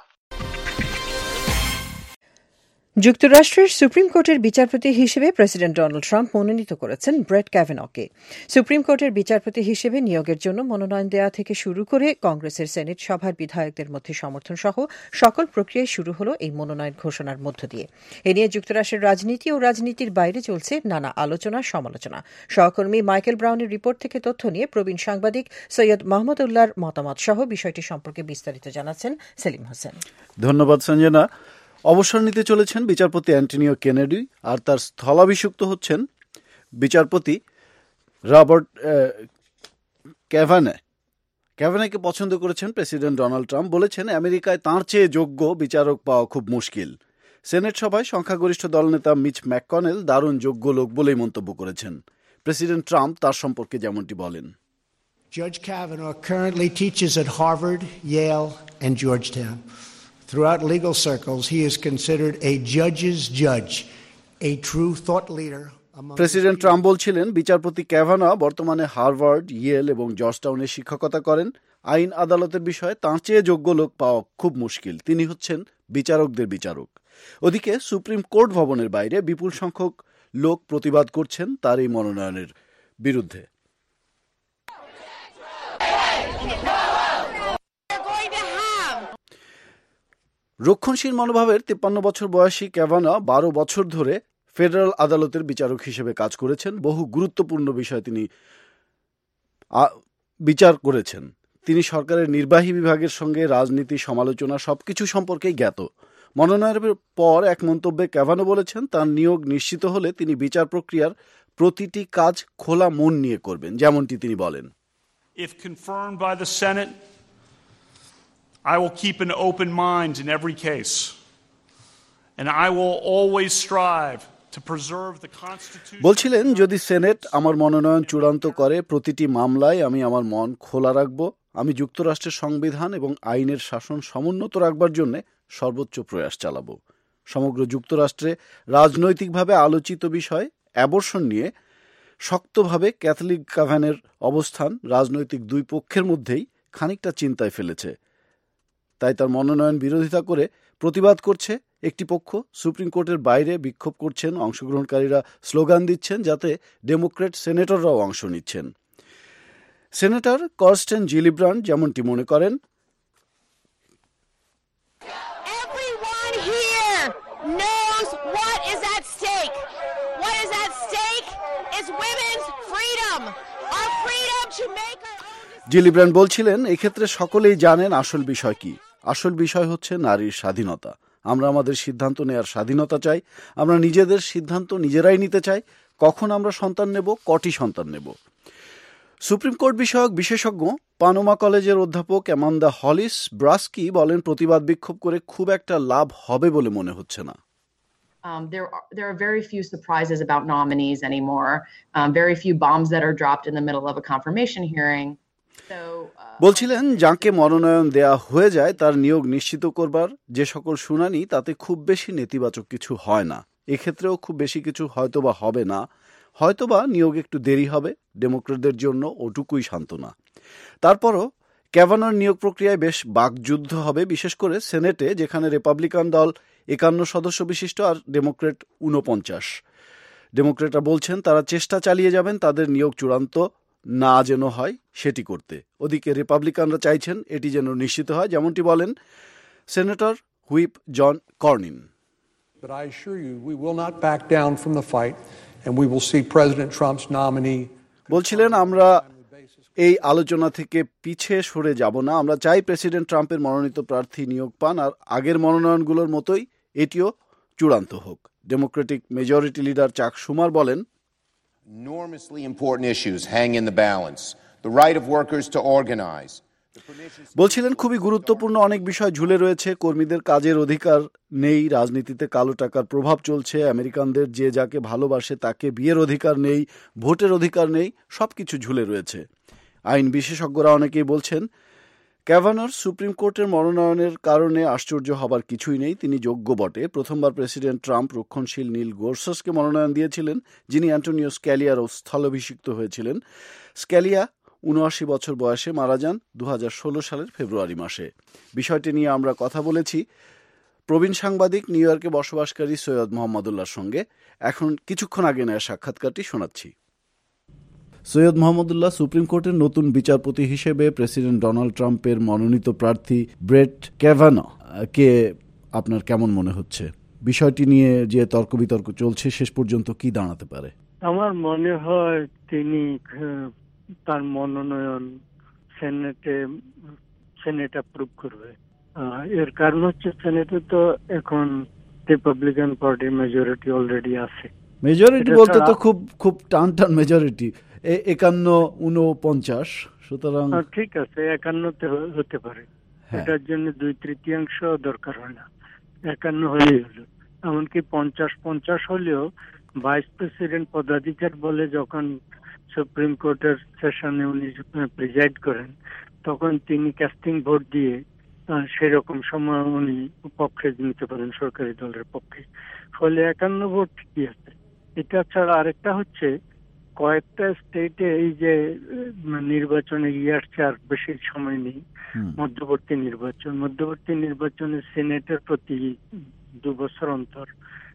যুক্তরাষ্ট্রের সুপ্রিম কোর্টের বিচারপতি হিসেবে প্রেসিডেন্ট ডোনাল্ড ট্রাম্প মনোনীত করেছেন ব্রেট ক্যাভেনকে। সুপ্রিম কোর্টের বিচারপতি হিসেবে নিয়োগের জন্য মনোনয়ন দেওয়া থেকে শুরু করে কংগ্রেসের সেনেট সভার বিধায়কদের মধ্যে সমর্থন সহ সকল প্রক্রিয়ায় শুরু হল এই মনোনয়ন ঘোষণার মধ্য দিয়ে। এ নিয়ে যুক্তরাষ্ট্রের রাজনীতি ও রাজনীতির বাইরে চলছে নানা আলোচনা সমালোচনা। সহকর্মী মাইকেল ব্রাউনের রিপোর্ট থেকে তথ্য নিয়ে প্রবীণ সাংবাদিক সৈয়দ মাহমুদ উল্লাহর মতামত সহ বিষয়টি সম্পর্কে বিস্তারিত জানাচ্ছেন সেলিম হোসেন। ধন্যবাদ সঞ্জনা। অবসর নিতে চলেছেন বিচারপতি অ্যান্টনিও কেনেডি, আর তার স্থলাভিষিক্ত হচ্ছেন বিচারপতি রবার্ট ক্যাভানে। ক্যাভানেকে পছন্দ করেছেন প্রেসিডেন্ট ডোনাল্ড ট্রাম্প, বলেছেন আমেরিকায় তাঁর চেয়ে যোগ্য বিচারক পাওয়া খুব মুশকিল। সেনেট সভায় সংখ্যাগরিষ্ঠ দলনেতা মিচ ম্যাককনেল দারুণ যোগ্য লোক বলেই মন্তব্য করেছেন। প্রেসিডেন্ট ট্রাম্প তার সম্পর্কে যেমনটি বলেন, Judge Kavanaugh currently teaches at Harvard, Yale, and Georgetown. Throughout legal circles, he is considered a judge's judge, a true thought leader. President Trump বলছিলেন, বিচারপতি ক্যাভানা বর্তমানে হার্ভার্ড, ইয়েল এবং জর্জটাউনে শিক্ষকতা করেন। আইন আদালতের বিষয়ে তাঁর চেয়ে যোগ্য লোক পাওয়া খুব মুশকিল। তিনি হচ্ছেন বিচারকদের বিচারক। ওদিকে সুপ্রিম কোর্ট ভবনের বাইরে বিপুল সংখ্যক লোক প্রতিবাদ করছেন তার এই মনোনয়নের বিরুদ্ধে। রক্ষণশীল মনোভাবের তিপ্পান্ন বছর বয়সী ক্যাভানা বারো বছর ধরে ফেডারেল আদালতের বিচারক হিসেবে কাজ করেছেন। বহু গুরুত্বপূর্ণ বিষয় তিনি বিচার করেছেন। তিনি সরকারের নির্বাহী বিভাগের সঙ্গে রাজনীতি, সমালোচনা সবকিছু সম্পর্কেই জ্ঞাত। মনোনয়নের পর এক মন্তব্যে ক্যাভানা বলেছেন, তার নিয়োগ নিশ্চিত হলে তিনি বিচার প্রক্রিয়ার প্রতিটি কাজ খোলা মন নিয়ে করবেন, যেমনটি তিনি বলেন। If confirmed by the Senate, I will keep an open mind in every case, and I will always strive to preserve the Constitution. বলছিলেন, যদি সেনেট আমার মনোনয়ন চূড়ান্ত করে প্রতিটি মামলায় আমি আমার মন খোলা রাখব। আমি যুক্তরাষ্ট্রের সংবিধান এবং আইনের শাসন সমুন্নত রাখবার জন্য সর্বোচ্চ প্রয়াস চালাব। সমগ্র যুক্তরাষ্ট্রে রাজনৈতিকভাবে আলোচিত বিষয় অ্যাবর্শন নিয়ে শক্তভাবে ক্যাথলিক কাভানের অবস্থান রাজনৈতিক দুই পক্ষের মধ্যেই খানিকটা চিন্তায় ফেলেছে। তাই তার মনোনয়ন বিরোধিতা করে প্রতিবাদ করছে একটি পক্ষ। সুপ্রিম কোর্টের বাইরে বিক্ষোভ করছেন অংশগ্রহণকারীরা, স্লোগান দিচ্ছেন, যাতে ডেমোক্রেট সেনেটররাও অংশ নিচ্ছেন। সেনেটর কার্স্টেন জিলিব্রান্ড যেমনটি মনে করেন, জিলিব্রান্ড বলছিলেন, এক্ষেত্রে সকলেই জানেন আসল বিষয় কি। আসল বিষয় হচ্ছে নারীর স্বাধীনতা। আমরা আমাদের সিদ্ধান্ত নেওয়ার স্বাধীনতা চাই। আমরা নিজেদের সিদ্ধান্ত নিজেরাই নিতে চাই, কখন আমরা সন্তান নেব, কটি সন্তান নেব। সুপ্রিম কোর্ট বিষয়ক বিশেষজ্ঞ পানোমা কলেজের অধ্যাপক অ্যামান্ডা হলিস ব্রাস্কি বলেন, প্রতিবাদ বিক্ষোভ করে খুব একটা লাভ হবে বলে মনে হচ্ছে না। Um, there, are, there are very few surprises about nominees anymore. Um, very few bombs that are dropped in the middle of a confirmation hearing. So, uh, বলছিলেন, যাকে মনোনয়ন দেয়া হয়ে যায় তার নিয়োগ নিশ্চিত করবার যে সকল শুনানি, তাতে খুব বেশি নেতিবাচক কিছু হয় না। এক্ষেত্রেও খুব বেশি কিছু হয়তোবা হবে না, হয়তোবা নিয়োগ একটু দেরি হবে। ডেমোক্রেটদের জন্য ওটুকুই সান্ত্বনা। তারপরও ক্যাভানার নিয়োগ প্রক্রিয়ায় বেশ বাকযুদ্ধ হবে, বিশেষ করে সেনেটে, যেখানে রিপাবলিকান দল একান্ন সদস্য বিশিষ্ট আর ডেমোক্রেট ঊনপঞ্চাশ। ডেমোক্রেটরা বলছেন তারা চেষ্টা চালিয়ে যাবেন তাদের নিয়োগ চূড়ান্ত না যেন হয় সেটি করতে। ওদিকে রিপাবলিকানরা চাইছেন এটি যেন নিশ্চিত হয়, যেমনটি বলেন senator whip John Cornyn. But I assure you, we will not back down from the fight, and we will see President Trump's nominee. বলছিলেন, আমরা এই আলোচনা থেকে পিছে সরে যাব না। আমরা চাই প্রেসিডেন্ট ট্রাম্পের মনোনীত প্রার্থী নিয়োগ পান, আর আগের মনোনয়নগুলোর মতোই এটিও চূড়ান্ত হোক। ডেমোক্রেটিক মেজরিটি লিডার চাক শুমার বলেন, enormously important issues hang in the balance. The right of workers to organize. বলছিলেন, খুবই গুরুত্বপূর্ণ অনেক বিষয় ঝুলে রয়েছে। কর্মীদের কাজের অধিকার নেই, রাজনীতিতে কালো টাকার প্রভাব চলছে, আমেরিকানদের যে যাকে ভালোবাসে তাকে বিয়ের অধিকার নেই, ভোটের অধিকার নেই, সবকিছু ঝুলে রয়েছে। আইন বিশেষজ্ঞরা অনেকেই বলছেন, ক্যাভানার সুপ্রিম কোর্টের মনোনয়নের কারণে আশ্চর্য হবার কিছুই নেই। তিনি যোগ্য বটে। প্রথমবার প্রেসিডেন্ট ট্রাম্প রক্ষণশীল নীল গোরসাসকে মনোনয়ন দিয়েছিলেন, যিনি অ্যান্টোনিও স্ক্যালিয়ারও স্থলাভিষিক্ত হয়েছিলেন। স্ক্যালিয়া উনআশি বছর বয়সে মারা যান দু হাজার ষোলো সালের ফেব্রুয়ারি মাসে। বিষয়টি নিয়ে আমরা কথা বলেছি প্রবীণ সাংবাদিক, নিউ ইয়র্কে বসবাসকারী সৈয়দ মোহাম্মদুল্লাহর সঙ্গে। এখন কিছুক্ষণ আগে নেওয়া সাক্ষাৎকারটি শোনাচ্ছি। সৈয়দ মোহাম্মদুল্লাহ, সুপ্রিম কোর্টের নতুন বিচারপতি হিসেবে প্রেসিডেন্ট ডোনাল্ড ট্রাম্পের মনোনীত প্রার্থী ব্রেট ক্যাভানো কে আপনার কেমন মনে হচ্ছে? বিষয়টি নিয়ে যে তর্ক বিতর্ক চলছে শেষ পর্যন্ত কি দাঁড়াতে পারে? আমার মনে হয় তিনি তার মনোনয়ন সেনেটে সেনেট অ্যাপ্রুভ করবে। এর কারণ হচ্ছে সেনেটে তো এখন রিপাবলিকান পার্টির মেজরিটি অলরেডি আছে। মেজরিটি বলতে তো খুব খুব টান টান মেজরিটি, একান্ন উনপঞ্চাশ, সুতরাং ঠিক আছে, একান্নতে হতে পারে। এটার জন্য দুই তৃতীয়াংশ দরকার হয় না, একান্ন হলেই হলো। এমনকি পঞ্চাশ পঞ্চাশ হলেও ভাইস প্রেসিডেন্ট পদাধিকার বলে যখন সুপ্রিম কোর্টের সেশনে উনি প্রিজাইড করেন, তখন তিনি কাস্টিং ভোট দিয়ে সেরকম সময় উনি পক্ষে নিতে পারেন, সরকারি দলের পক্ষে। ফলে একান্ন ভোট ঠিকই আছে। এটা ছাড়া আরেকটা হচ্ছে, কয়েকটা স্টেটে এই যে নির্বাচনে ইয়ে আসছে, আর বেশি সময় নেই, মধ্যবর্তী নির্বাচন। মধ্যবর্তী নির্বাচনে সিনেটের প্রতি দু বছর অন্তর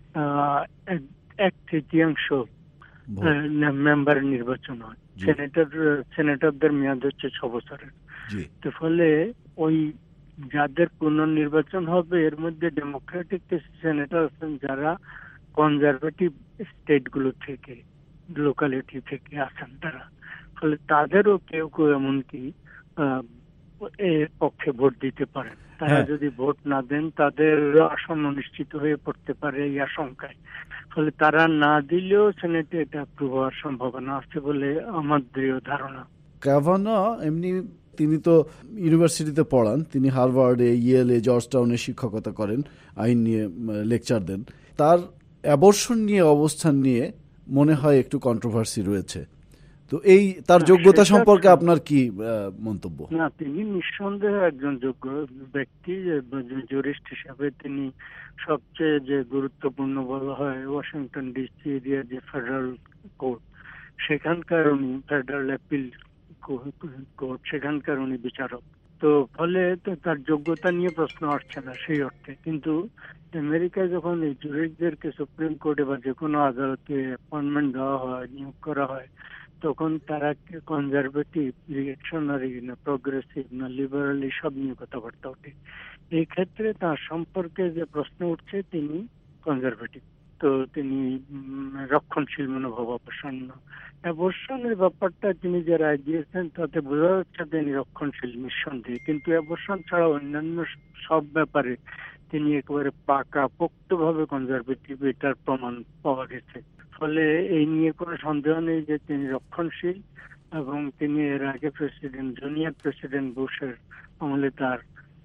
এক তৃতীয়াংশ মেম্বারের নির্বাচন হয়। সেনেটর সেনেটরদের মেয়াদ হচ্ছে ছ বছরের। তো ফলে ওই যাদের পুনর্নির্বাচন হবে এর মধ্যে ডেমোক্রেটিক সেনেটর আছেন যারা কনজারভেটিভ স্টেট গুলো থেকে, লোকালিটি থেকে আসেন তারা। ফলে তাদেরও কেউ কেউ এমনকি এর পক্ষে ভোট দিতে পারেন। তারা যদি ভোট না দেন তাদের আসন অনিশ্চিত হয়ে পড়তে পারে এই আশঙ্কায়। ফলে তারা না দিলেও সেনেটে এটা অ্যাপ্রুভ হওয়ার সম্ভাবনা আছে বলে আমার দৃঢ় ধারণা। ক্যাভানো এমনি তিনি তো ইউনিভার্সিটিতে পড়ান, তিনি হার্ভার্ডে, ইয়েলে, জর্জ টাউনে শিক্ষকতা করেন, আইন নিয়ে লেকচার দেন। তার অ্যাবর্শন নিয়ে অবস্থান নিয়ে মনে হয় একটু কন্ট্রোভার্সি রয়েছে। তো এই তার যোগ্যতা সম্পর্কে আপনার কি মন্তব্য? না, তিনি নিঃসন্দেহে একজন যোগ্য ব্যক্তি। জুরিস্ট হিসাবে তিনি সবচেয়ে যে গুরুত্বপূর্ণ বলা হয় ওয়াশিংটন ডিসি এরিয়া যে ফেডারেল কোর্ট, সেখানকার উনি ফেডারেল অ্যাপিল কোর্ট, সেখানকার উনি বিচারক। তো ফলে তার যোগ্যতা নিয়ে প্রশ্ন আসছে না সেই অর্থে। কিন্তু আমেরিকায় যখন এই জুরিস্টদেরকে সুপ্রিম কোর্টে বা যে কোনো আদালতে অ্যাপয়েন্টমেন্ট দেওয়া হয়, নিয়োগ করা হয়, তখন তারা কনজারভেটিভ, রিঅ্যাকশনারি না প্রোগ্রেসিভ না লিবারাল এইসব নিয়ে কথাবার্তা ওঠে। এই ক্ষেত্রে তার সম্পর্কে যে প্রশ্ন উঠছে তিনি কনজারভেটিভ, তো তিনি রক্ষণশীল মনোভাব অপসারণ। অ্যাবর্শনের ব্যাপারটা তিনি যে রায় দিয়েছেন তাতে বোঝা যাচ্ছে তিনি রক্ষণশীল নিঃসন্দেহে, কিন্তু অ্যাবর্শন ছাড়া অন্যান্য সব ব্যাপারে তিনি একেবারে পাকা পোক্তভাবে কনজারভেটিভ, এটার প্রমাণ পাওয়া গেছে। ফলে এই নিয়ে কোনো সন্দেহ নেই যে তিনি রক্ষণশীল, এবং তিনি এর আগে প্রেসিডেন্ট জুনিয়র প্রেসিডেন্ট বুশের আমলে তার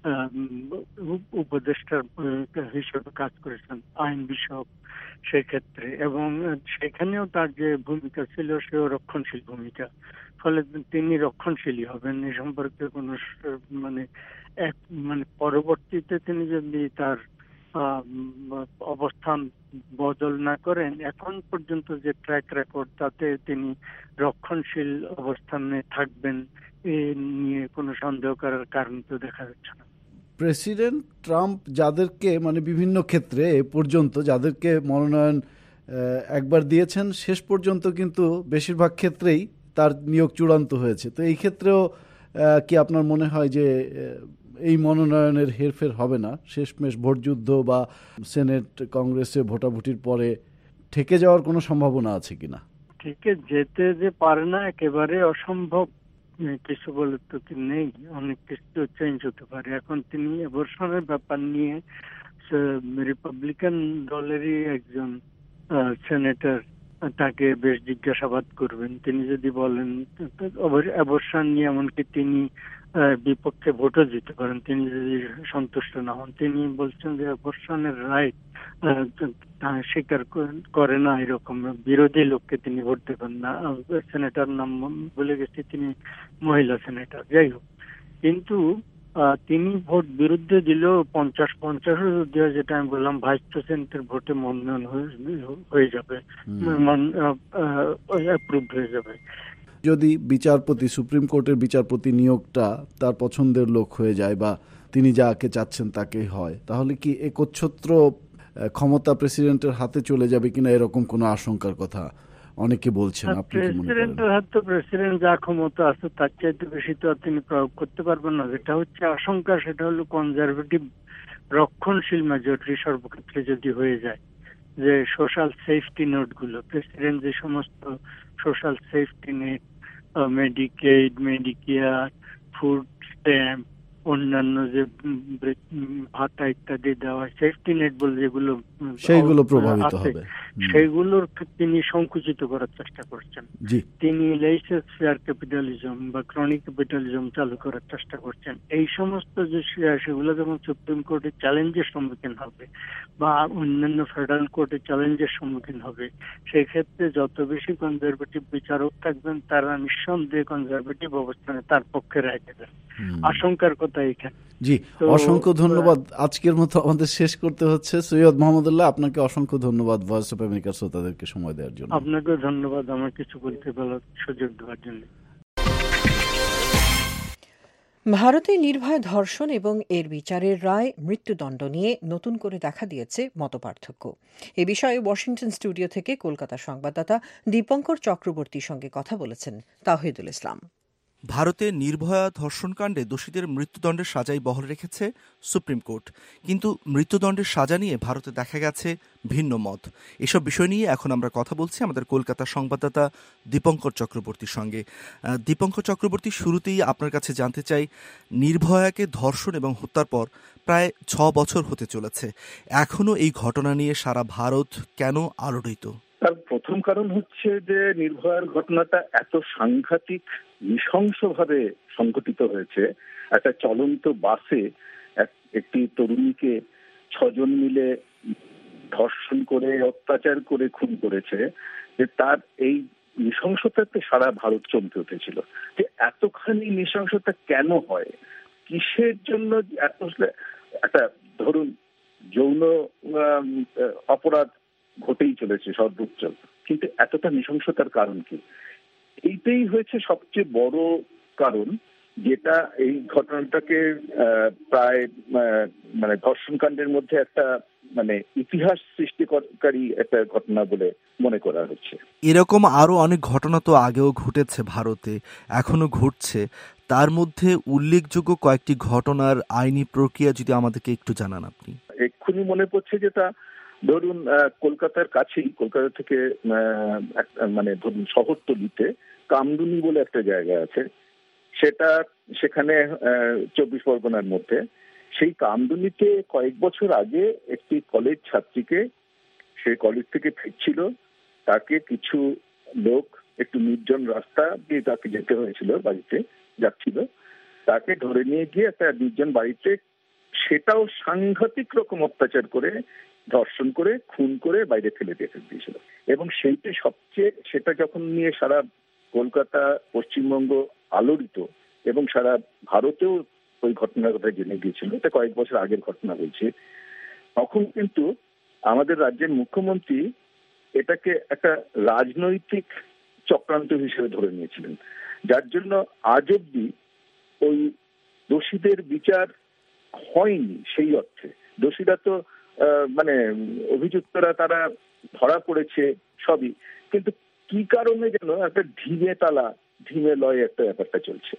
উপদেষ্টার হিসেবে কাজ করেছেন, আইন বিষয়ক সেক্ষেত্রে, এবং সেখানেও তার যে ভূমিকা ছিল সেও রক্ষণশীল ভূমিকা। ফলে তিনি রক্ষণশীলই হবেন, এ সম্পর্কে কোনো মানে এক মানে পরবর্তীতে তিনি যদি তার অবস্থান বদল না করেন, এখন পর্যন্ত যে ট্র্যাক রেকর্ড তাতে তিনি রক্ষণশীল অবস্থানে থাকবেন, এ নিয়ে কোনো সন্দেহ করার কারণ তো দেখা যাচ্ছে না। প্রেসিডেন্ট ট্রাম্প যাদেরকে মানে বিভিন্ন ক্ষেত্রে এ পর্যন্ত যাদেরকে মনোনয়ন একবার দিয়েছেন, শেষ পর্যন্ত কিন্তু বেশিরভাগ ক্ষেত্রেই তার নিয়োগ চূড়ান্ত হয়েছে। তো এই ক্ষেত্রেও কি আপনার মনে হয় যে এই মনোনয়নের হেরফের হবে না? শেষমেশ ভোটযুদ্ধ বা সেনেট কংগ্রেসে ভোটাভুটির পরে ঠেকে যাওয়ার কোনো সম্ভাবনা আছে কিনা? ঠেকে যেতে যে পারে না একেবারে অসম্ভব কিছু বলে তো নেই, অনেক কিছু চেঞ্জ হতে পারে। এখন তিনি অ্যাবর্শনের ব্যাপার নিয়ে রিপাবলিকান দলেরই একজন সেনেটর তাকে বেশ জিজ্ঞাসাবাদ করবেন। তিনি যদি বলেন অ্যাবর্শন নিয়ে, এমনকি তিনি বিপক্ষে ভোটও দিতে পারেন, তিনি যদি সন্তুষ্ট না হন, তিনি বলছেন যে অ্যাবর্শনের রাইট স্বীকার করে না, এরকম বিরোধী লোককে তিনি ভোট দেবেন না। সেনেটর নাম বলে গেছি, তিনি মহিলা সেনেটর, যাই হোক। কিন্তু তিনি ভোট বিরুদ্ধে দিলেও পঞ্চাশ পঞ্চাশ দেওয়া, যেটা আমি বললাম ভাইস প্রেসিডেন্টের ভোটে মনোনয়ন হয়ে যাবে, অ্যাপ্রুভ হয়ে যাবে। যদি বিচারপতি, সুপ্রিম কোর্টের বিচারপতি নিয়োগটা তার পছন্দের লোক হয়ে যায় বা তিনি যাকে চাচ্ছেন তাকেই হয়, তাহলে কি একচ্ছত্র ক্ষমতা প্রেসিডেন্টের হাতে চলে যাবে কিনা, এরকম কোনো আশঙ্কার কথা অনেকে বলছেন? প্রেসিডেন্টের হাতে প্রেসিডেন্ট যা ক্ষমতা আছে তার চাইতে বেশি তো তিনি প্রয়োগ করতে পারবেন না। যেটা হচ্ছে আশঙ্কা, সেটা হলো কনজারভেটিভ রক্ষণশীল মেজরিটি সর্বক্ষেত্রে যদি হয়ে যায়, যে সোশ্যাল সেফটি নেট গুলো, প্রেসিডেন্ট যে সমস্ত social safety net, Medicaid, Medicare, food stamp, অন্যান্য যে ভাতা ইত্যাদি দেওয়া সেফটি নেট বলে যেগুলো, সেইগুলো প্রভাবিত হবে, সেইগুলোর তিনি সংকুচিত করার চেষ্টা করছেন। তিনি লেইসেস ফেয়ার ক্যাপিটালিজম বা ক্রনিক ক্যাপিটালিজম চালু করার চেষ্টা করছেন। এই সমস্ত যে সেগুলো যখন সুপ্রিম কোর্টে চ্যালেঞ্জের সম্মুখীন হবে বা অন্যান্য ফেডারেল কোর্টে চ্যালেঞ্জের সম্মুখীন হবে, সেই ক্ষেত্রে যত বেশি কনজারভেটিভ বিচারক থাকবেন তারা নিঃসন্দেহে কনজারভেটিভ অবস্থানে তার পক্ষে রায় দেবেন। আশঙ্কার কথা এখানে। জি, অসংখ্য ধন্যবাদ। আজকের মতো আমাদের শেষ করতে হচ্ছে। সৈয়দ মোহাম্মদুল্লাহ, আপনাকে অসংখ্য ধন্যবাদ ভয়েস অফ আমেরিকার শ্রোতাদেরকে সময় দেওয়ার জন্য। আপনাকেও ধন্যবাদ আমার কিছু বলতে বলার সুযোগ দেওয়ার জন্য। ভারতে নির্ভয়া ধর্ষণ এবং এর বিচারের রায় মৃত্যুদণ্ড নিয়ে নতুন করে দেখা দিয়েছে মতপার্থক্য। এ বিষয়ে ওয়াশিংটন স্টুডিও থেকে কলকাতার সংবাদদাতা দীপঙ্কর চক্রবর্তীর সঙ্গে কথা বলেছেন তাওহিদুল ইসলাম। ভারতে নির্ভয়া ধর্ষণকাণ্ডে দোষীদের মৃত্যুদণ্ডের সাজাই বহাল রেখেছে সুপ্রিম কোর্ট, কিন্তু মৃত্যুদণ্ডের সাজা নিয়ে ভারতে দেখা গেছে ভিন্ন মত। এসব বিষয় নিয়ে এখন আমরা কথা বলছি আমাদের কলকাতার সংবাদদাতা দীপঙ্কর চক্রবর্তীর সঙ্গে। দীপঙ্কর চক্রবর্তী, শুরুতেই আপনার কাছে জানতে চাই, নির্ভয়াকে ধর্ষণ এবং হত্যার পর প্রায় ছ বছর হতে চলেছে, এখনো এই ঘটনা নিয়ে সারা ভারত কেন আলোড়িত? তার প্রথম কারণ হচ্ছে যে নির্ভয়ার ঘটনাটা এত সাংঘাতিক নৃশংসভাবে সংঘটিত হয়েছে। একটা চলন্ত বাসে একটি তরুণীকে ছজন মিলে ধর্ষণ করে অত্যাচার করে খুন করেছে, যে তার এই নৃশংসতাতে সারা ভারত চমকে উঠেছিল যে এতখানি নৃশংসতা কেন হয়, কিসের জন্য এত, একটা ধরুন যৌন অপরাধ ঘটেই চলেছে সর্বোচ্চ, কিন্তু এতটা নৃশংসতার কারণ কি? এইটাই হয়েছে সবচেয়ে বড় কারণ, যেটা এই ঘটনাটাকে প্রায় মানে ধর্ষণকাণ্ডের মধ্যে একটা মানে ইতিহাস সৃষ্টিকারী একটা ঘটনা বলে মনে করা হচ্ছে। এরকম আরো অনেক ঘটনা তো আগেও ঘটেছে ভারতে, এখনো ঘটছে। তার মধ্যে উল্লেখযোগ্য কয়েকটি ঘটনার আইনি প্রক্রিয়া যদি আমাদেরকে একটু জানান আপনি। এক্ষুনি মনে পড়ছে যেটা, ধরুন কলকাতার কাছেই, কলকাতা থেকে মানে ধরুন শহরতলিতে কামদুনি বলে একটা জায়গা আছে, সেটা সেখানে চব্বিশ পরগনার মধ্যে। সেই কামদুনিতে কয়েক বছর আগে একটি কলেজ ছাত্রীকে, সে কলেজ থেকে ফিরছিল, তাকে কিছু লোক একটু নির্জন রাস্তা দিয়ে তাকে যেতে হয়েছিল, বাড়িতে যাচ্ছিল, তাকে ধরে নিয়ে গিয়ে একটা নির্জন বাড়িতে, সেটাও সাংঘাতিক রকম অত্যাচার করে, ধর্ষণ করে, খুন করে বাইরে ফেলে রেখে দিয়েছিল। এবং সেইটা সবচেয়ে, সেটা যখন নিয়ে সারা কলকাতা, পশ্চিমবঙ্গ আলোড়িত এবং সারা ভারতেও ওই ঘটনার কথা জেনে গিয়েছিল, এটা কয়েক বছর আগের ঘটনা হয়েছে, তখন কিন্তু আমাদের রাজ্যের মুখ্যমন্ত্রী এটাকে একটা রাজনৈতিক চক্রান্ত হিসেবে ধরে নিয়েছিলেন, যার জন্য আজ অব্দি ওই দোষীদের বিচার হয়নি। সেই অর্থে দোষীরা তো মানে অভিযুক্তরা তারা ধরা পড়েছে সবই, কিন্তু কি কারণে যেন একটা ঢিমে তালা ঢিমে লয় একটা ব্যাপারটা চলছে,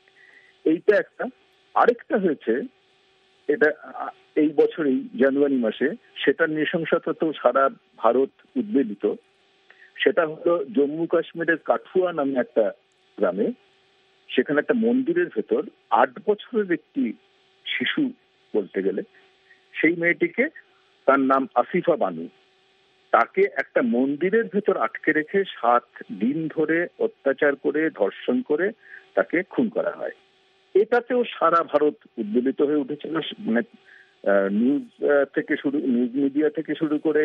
এইটা একটা। আরেকটা হয়েছে এটা এই বছরই জানুয়ারি মাসে, সেটার নৃশংসতা তো সারা ভারত উদ্বেলিত। সেটা হলো জম্মু কাশ্মীরের কাঠুয়া নামে একটা গ্রামে, সেখানে একটা মন্দিরের ভেতর আট বছরের একটি শিশু বলতে গেলে, সেই মেয়েটিকে, তার নাম আসিফা বানু, তাকে একটা মন্দিরের ভেতর আটকে রেখে সাত দিন ধরে অত্যাচার করে, ধর্ষণ করে তাকে খুন করা হয়। এটাতেও সারা ভারত উদ্বেলিত হয়ে উঠেছিল। মানে নিউজ থেকে শুরু, নিউজ মিডিয়া থেকে শুরু করে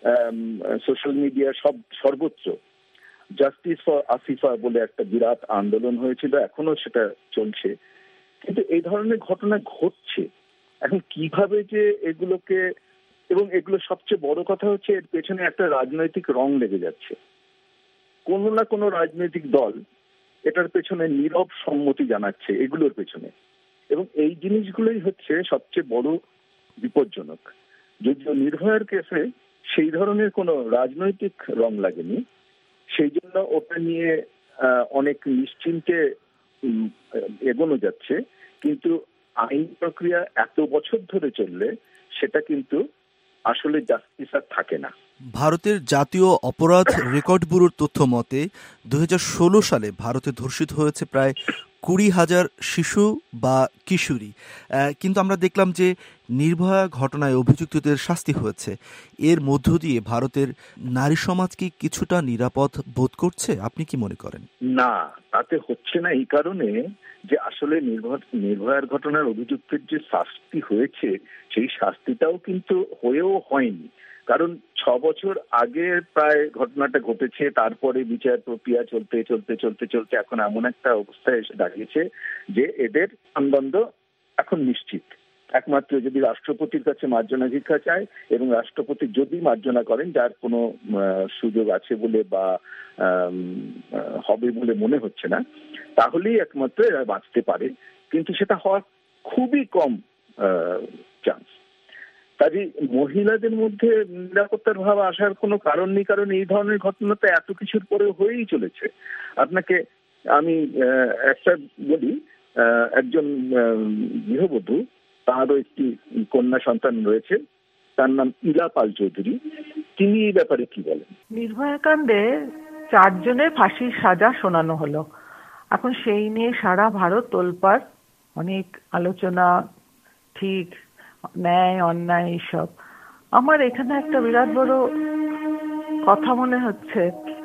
সোশ্যাল মিডিয়া, সব সর্বোচ্চ জাস্টিস ফর আসিফা বলে একটা বিরাট আন্দোলন হয়েছিল, এখনো সেটা চলছে। কিন্তু এই ধরনের ঘটনা ঘটছে, এখন কিভাবে যে এগুলোকে, এবং এগুলো সবচেয়ে বড় কথা হচ্ছে এর পেছনে একটা রাজনৈতিক রং লেগে যাচ্ছে। কোনো না কোনো রাজনৈতিক দল এটার পেছনে নীরব সম্মতি জানাচ্ছে এগুলোর পেছনে, এবং এই জিনিসগুলোই হচ্ছে সবচেয়ে বড় বিপজ্জনক। যদিও নির্ভয়ার কেসে সেই ধরনের কোনো রাজনৈতিক রং লাগেনি, সেই জন্য ওটা নিয়ে অনেক নিশ্চিন্তে এগোনো যাচ্ছে, কিন্তু আইন প্রক্রিয়া এত বছর ধরে চললে সেটা কিন্তু আসলে জাস্টিস আর থাকে না। ভারতের জাতীয় অপরাধ রেকর্ড ব্যুরোর তথ্য মতে দুই হাজার ষোলো সালে ভারতে ধর্ষিত হয়েছে প্রায় কুড়ি হাজার শিশু বা কিশোরী, কিন্তু আমরা দেখলাম যে নির্ভয়া ঘটনায় অভিযুক্তদের শাস্তি হয়েছে। এর মধ্য দিয়ে ভারতের নারী সমাজ কি কিছুটা নিরাপদ বোধ করছে? আপনি কি মনে করেন? না, তাতে হচ্ছে না এই কারণে যে আসলে নির্ভয়ার ঘটনার অভিযুক্তের যে শাস্তি হয়েছে, সেই শাস্তিটাও কিন্তু হয়েও হয়নি। কারণ ছ বছর আগে প্রায় ঘটনাটা ঘটেছে, তারপরে বিচার প্রক্রিয়া চলতে চলতে চলতে চলতে এখন এমন একটা অবস্থায় এসে দাঁড়িয়েছে যে এদের সম্বন্ধ এখন নিশ্চিত। একমাত্র যদি রাষ্ট্রপতির কাছে মার্জনা ভিক্ষা চায়, এবং রাষ্ট্রপতি যদি মার্জনা করেন, যার কোনো সুযোগ আছে বলে বা হবে বলে মনে হচ্ছে না, তাহলেই একমাত্র এরা বাঁচতে পারে, কিন্তু সেটা হওয়ার খুবই কম চান্স। কাজে মহিলাদের মধ্যে নিরাপত্তার ভাব আসার কোনো কারণ নেই, কারণ এই ধরনের ঘটনা তো এত কিছুর পরে হয়েই চলেছে। আপনাকে আমি একটা বলি, একজন গৃহবধূ, তারও একটি কন্যা সন্তান রয়েছে, তার নাম ইলা পাল চৌধুরী, তিনি এই ব্যাপারে কি বলেন? নির্ভয়া কাণ্ডে চারজনের ফাঁসির সাজা শোনানো হলো, এখন সেই নিয়ে সারা ভারত তোলপাড়, অনেক আলোচনা, ঠিক ন্যায় অন্যায় এইসব। আমার এখানে একটা বিরাট বড় কথা মনে হচ্ছে